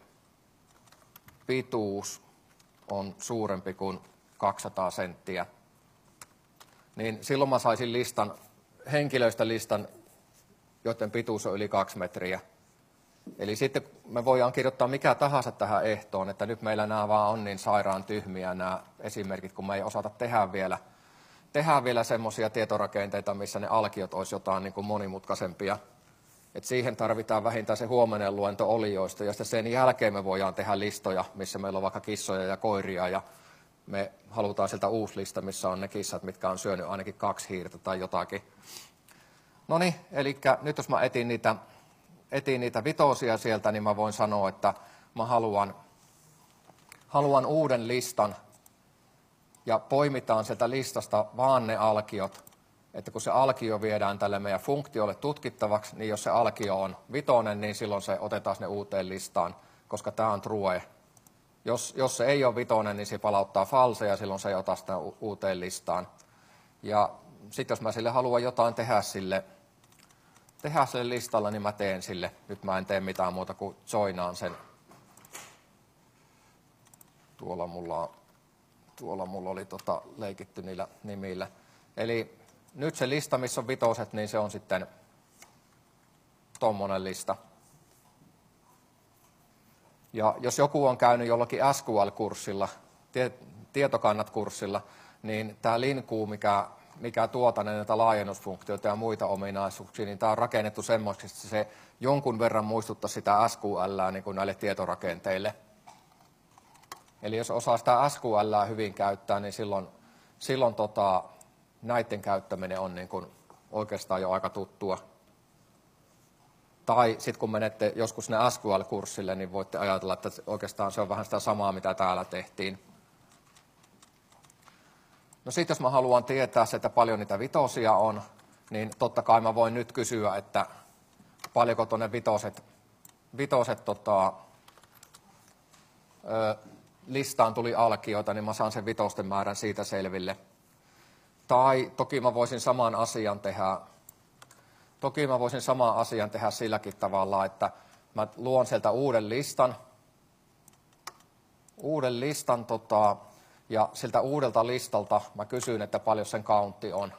pituus on suurempi kuin kaksisataa senttiä. Niin silloin mä saisin listan, henkilöistä listan, joiden pituus on yli kaksi metriä. Eli sitten me voidaan kirjoittaa mikä tahansa tähän ehtoon, että nyt meillä nämä vaan on niin sairaan tyhmiä nämä esimerkit, kun me ei osata tehdä vielä, tehdä vielä semmoisia tietorakenteita, missä ne alkiot olisi jotain niin kuin monimutkaisempia. Et siihen tarvitaan vähintään se huomeneen luento olioista, ja sitten sen jälkeen me voidaan tehdä listoja, missä meillä on vaikka kissoja ja koiria, ja me halutaan sieltä uusi lista, missä on ne kissat, mitkä on syönyt ainakin kaksi hiirtä tai jotakin. No niin, eli nyt jos mä etin niitä, etin niitä vitosia sieltä, niin mä voin sanoa, että mä haluan, haluan uuden listan, ja poimitaan sieltä listasta vaan ne alkiot, että kun se alkio viedään tälle meidän funktiolle tutkittavaksi, niin jos se alkio on vitonen, niin silloin se otetaan sinne uuteen listaan, koska tämä on true. Jos, jos se ei ole vitonen, niin se palauttaa false ja silloin se ei ota sitä uuteen listaan. Ja sitten jos mä sille haluan jotain tehdä sille, tehdä sille listalla, niin mä teen sille. Nyt mä en tee mitään muuta kuin joinaan sen. Tuolla mulla, tuolla mulla oli tota leikitty niillä nimillä. Eli nyt se lista, missä on vitoset, niin se on sitten tommonen lista. Ja jos joku on käynyt jollakin S Q L-kurssilla, tie, tietokannat-kurssilla, niin tämä linkuu, mikä, mikä tuota näitä laajennusfunktioita ja muita ominaisuuksia, niin tämä on rakennettu semmoisesti, että se jonkun verran muistuttaa sitä S Q L:ää niin kuin näille tietorakenteille. Eli jos osaa sitä S Q L:ää hyvin käyttää, niin silloin, silloin tota, näiden käyttäminen on niin kuin oikeastaan jo aika tuttua. Tai sitten kun menette joskus sinne S Q L-kurssille, niin voitte ajatella, että oikeastaan se on vähän sitä samaa, mitä täällä tehtiin. No sitten jos mä haluan tietää, että paljon niitä vitosia on, niin totta kai mä voin nyt kysyä, että paljonko tuonne vitoset, vitoset tota, ö, listaan tuli alkioita, niin mä saan sen vitosten määrän siitä selville. Tai toki mä voisin saman asian tehdä, toki mä voisin saman asian tehdä silläkin tavalla, että mä luon sieltä uuden listan, uuden listan tota, ja siltä uudelta listalta mä kysyn, että paljon sen countti on.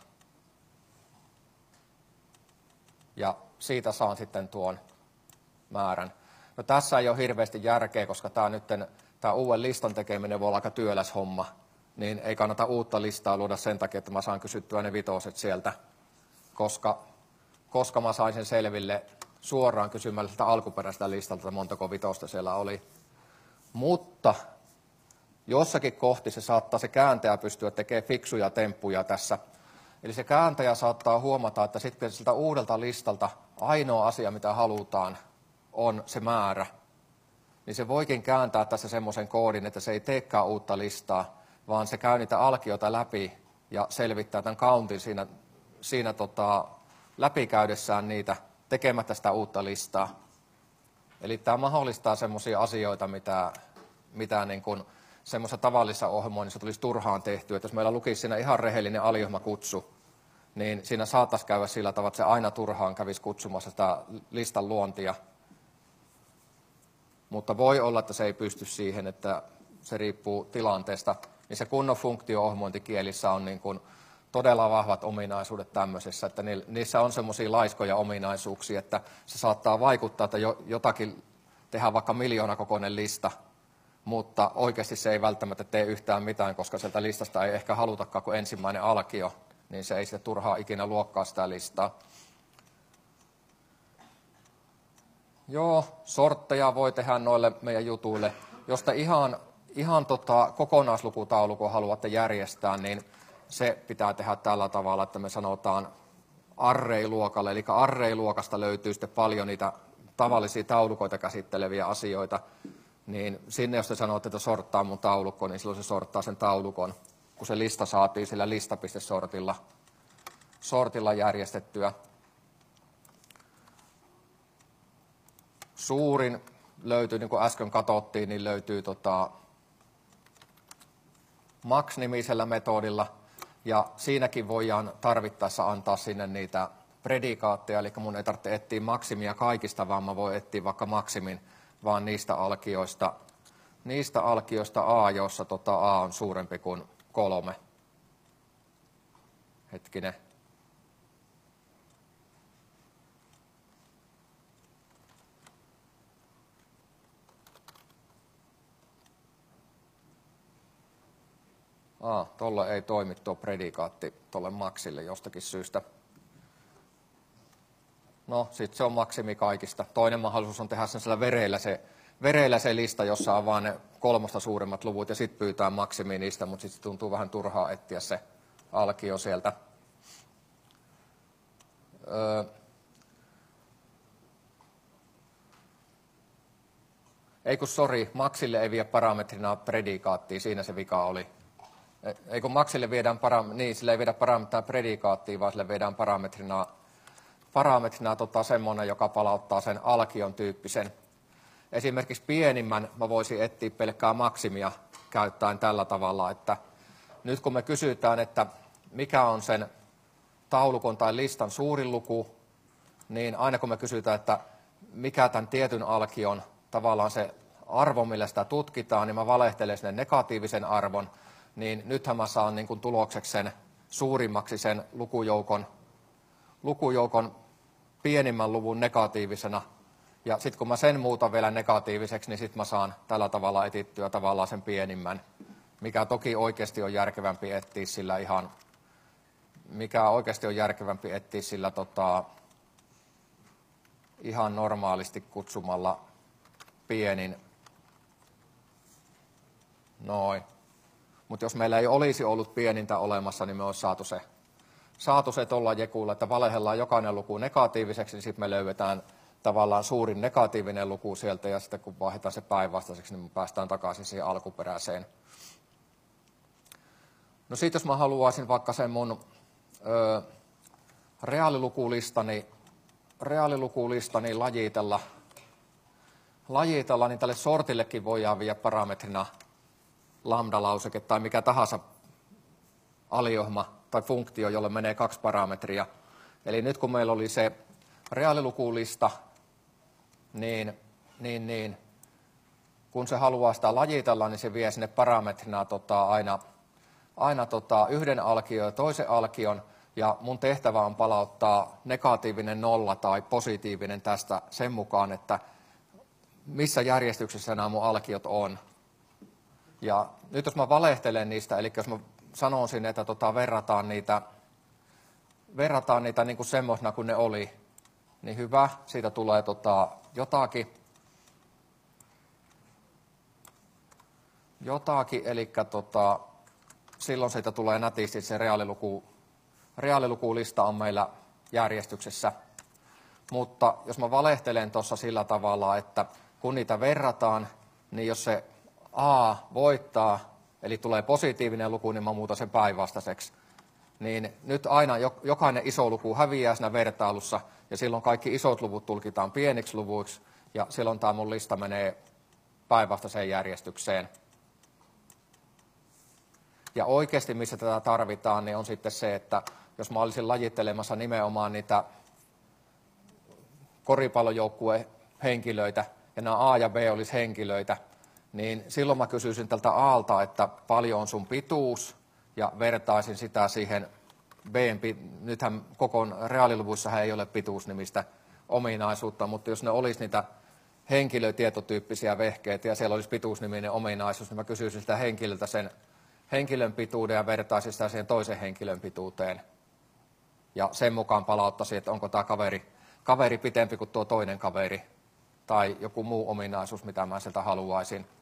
Ja siitä saan sitten tuon määrän. No tässä ei ole hirveästi järkeä, koska tämä nytten, tämä uuden listan tekeminen voi olla aika työläs homma. Niin ei kannata uutta listaa luoda sen takia, että mä saan kysyttyä ne vitoset sieltä. Koska, koska mä sain sen selville suoraan kysymällä sitä alkuperäistä listalta, montako vitosta siellä oli. Mutta jossakin kohti se saattaa se kääntäjä pystyä tekemään fiksuja temppuja tässä. Eli se kääntäjä saattaa huomata, että sitten siltä uudelta listalta ainoa asia, mitä halutaan, on se määrä. Niin se voikin kääntää tässä semmoisen koodin, että se ei teekään uutta listaa, vaan se käy niitä alkioita läpi ja selvittää tämän countin siinä, siinä tota, läpikäydessään niitä tekemättä sitä uutta listaa. Eli tämä mahdollistaa semmoisia asioita, mitä, mitä niin kuin semmoisessa tavallisessa ohjelmoinnissa tulisi turhaan tehtyä. Että jos meillä lukisi siinä ihan rehellinen aliohjelmakutsu, niin siinä saattaisi käydä sillä tavalla, että se aina turhaan kävisi kutsumassa sitä listan luontia. Mutta voi olla, että se ei pysty siihen, että se riippuu tilanteesta. Niin se kunnon funktio-ohjelmointikielissä on niin kuin todella vahvat ominaisuudet tämmöisessä, että niissä on semmoisia laiskoja ominaisuuksia, että se saattaa vaikuttaa, että jotakin tehdään vaikka miljoona kokoinen lista, mutta oikeasti se ei välttämättä tee yhtään mitään, koska sieltä listasta ei ehkä halutakaan kuin ensimmäinen alkio, niin se ei sitten turhaa ikinä luokkaa sitä listaa. Joo, sortteja voi tehdä noille meidän jutuille. Jos te ihan, ihan tota kokonaislukutaulukon haluatte järjestää, niin se pitää tehdä tällä tavalla, että me sanotaan array-luokalle. Eli array-luokasta löytyy sitten paljon niitä tavallisia taulukoita käsitteleviä asioita. Niin sinne, jos te sanotte, että sorttaa mun taulukko, niin silloin se sorttaa sen taulukon, kun se lista saatiin sillä lista.sortilla sortilla järjestettyä. Suurin löytyy, niin kuin äsken katsottiin, niin löytyy tota max-nimisellä metodilla. Ja siinäkin voidaan tarvittaessa antaa sinne niitä predikaatteja, eli mun ei tarvitse etsiä maksimia kaikista, vaan mä voin etsiä vaikka maksimin, vaan niistä alkioista, niistä alkioista A, jossa tota A on suurempi kuin kolme. Hetkinen. Ah, tuolla ei toimi tuo predikaatti tuolle maksille jostakin syystä. No, sitten se on maksimi kaikista. Toinen mahdollisuus on tehdä sen vereillä se, vereillä se lista, jossa on vain ne kolmosta suuremmat luvut, ja sitten pyytää maksimi niistä, mutta sitten tuntuu vähän turhaa etsiä se alkio sieltä. Öö. Ei kun sori, maksille ei vie parametrina predikaattia, siinä se vika oli. Ei kun maksille viedään param- niin, sille ei viedä parametrina predikaattia, vaan sille viedään parametrina, parametrina tota, semmoinen, joka palauttaa sen alkion tyyppisen. Esimerkiksi pienimmän mä voisin etsiä pelkkää maksimia käyttäen tällä tavalla, että nyt kun me kysytään, että mikä on sen taulukon tai listan suurin luku, niin aina kun me kysytään, että mikä tämän tietyn alkion tavallaan se arvo, millä sitä tutkitaan, niin mä valehtelen sinne negatiivisen arvon, niin nythän mä saan niin kuin tulokseksi sen suurimmaksi sen lukujoukon, lukujoukon pienimmän luvun negatiivisena. Ja sitten kun mä sen muutan vielä negatiiviseksi, niin sitten mä saan tällä tavalla etittyä tavallaan sen pienimmän. mikä toki oikeasti on järkevämpi etsiä sillä ihan, mikä oikeasti on järkevämpi etsiä sillä tota, ihan normaalisti kutsumalla pienin. Noin. Mutta jos meillä ei olisi ollut pienintä olemassa, niin me olisi saatu se, saatu se tuolla jekulla, että valehellaan jokainen luku negatiiviseksi, niin sitten me löydetään tavallaan suurin negatiivinen luku sieltä, ja sitten kun vaihdetaan se päinvastaiseksi, niin me päästään takaisin siihen alkuperäiseen. No sitten jos mä haluaisin vaikka sen mun ö, reaalilukulistani, reaalilukulistani lajitella, lajitella, niin tälle sortillekin voidaan viedä parametrina lambda-lauseke tai mikä tahansa aliohma tai funktio, jolle menee kaksi parametria. Eli nyt kun meillä oli se reaalilukulista, niin, niin, niin kun se haluaa sitä lajitella, niin se vie sinne parametrina tota, aina, aina tota, yhden alkion ja toisen alkion, ja mun tehtävä on palauttaa negatiivinen nolla tai positiivinen tästä sen mukaan, että missä järjestyksessä nämä mun alkiot on. Ja nyt jos mä valehtelen niistä, eli jos mä sanon sinne, että tota, verrataan niitä, verrataan niitä niin kuin semmoisena kuin ne oli, niin hyvä, siitä tulee tota, jotakin. Jotakin, eli tota, silloin siitä tulee nätisti se reaaliluku, reaalilukulista on meillä järjestyksessä. Mutta jos mä valehtelen tuossa sillä tavalla, että kun niitä verrataan, niin jos se A voittaa, eli tulee positiivinen luku, niin mä muutan sen päinvastaiseksi. Niin nyt aina jokainen iso luku häviää siinä vertailussa, ja silloin kaikki isot luvut tulkitaan pieniksi luvuiksi, ja silloin tämä mun lista menee päinvastaiseen järjestykseen. Ja oikeasti, missä tätä tarvitaan, niin on sitten se, että jos mä olisin lajittelemassa nimenomaan niitä koripallojoukkueen henkilöitä, ja nämä A ja B olisi henkilöitä, niin silloin mä kysyisin tältä Aalta, että paljon on sun pituus, ja vertaisin sitä siihen B:n, nythän koko reaaliluvuissa ei ole pituusnimistä ominaisuutta, mutta jos ne olisi niitä henkilötietotyyppisiä vehkeitä ja siellä olisi pituusniminen ominaisuus, niin mä kysyisin sitä henkilöltä sen henkilön pituuden ja vertaisin sitä siihen toisen henkilön pituuteen. Ja sen mukaan palauttaisin, että onko tämä kaveri, kaveri pitempi kuin tuo toinen kaveri tai joku muu ominaisuus, mitä mä sieltä haluaisin.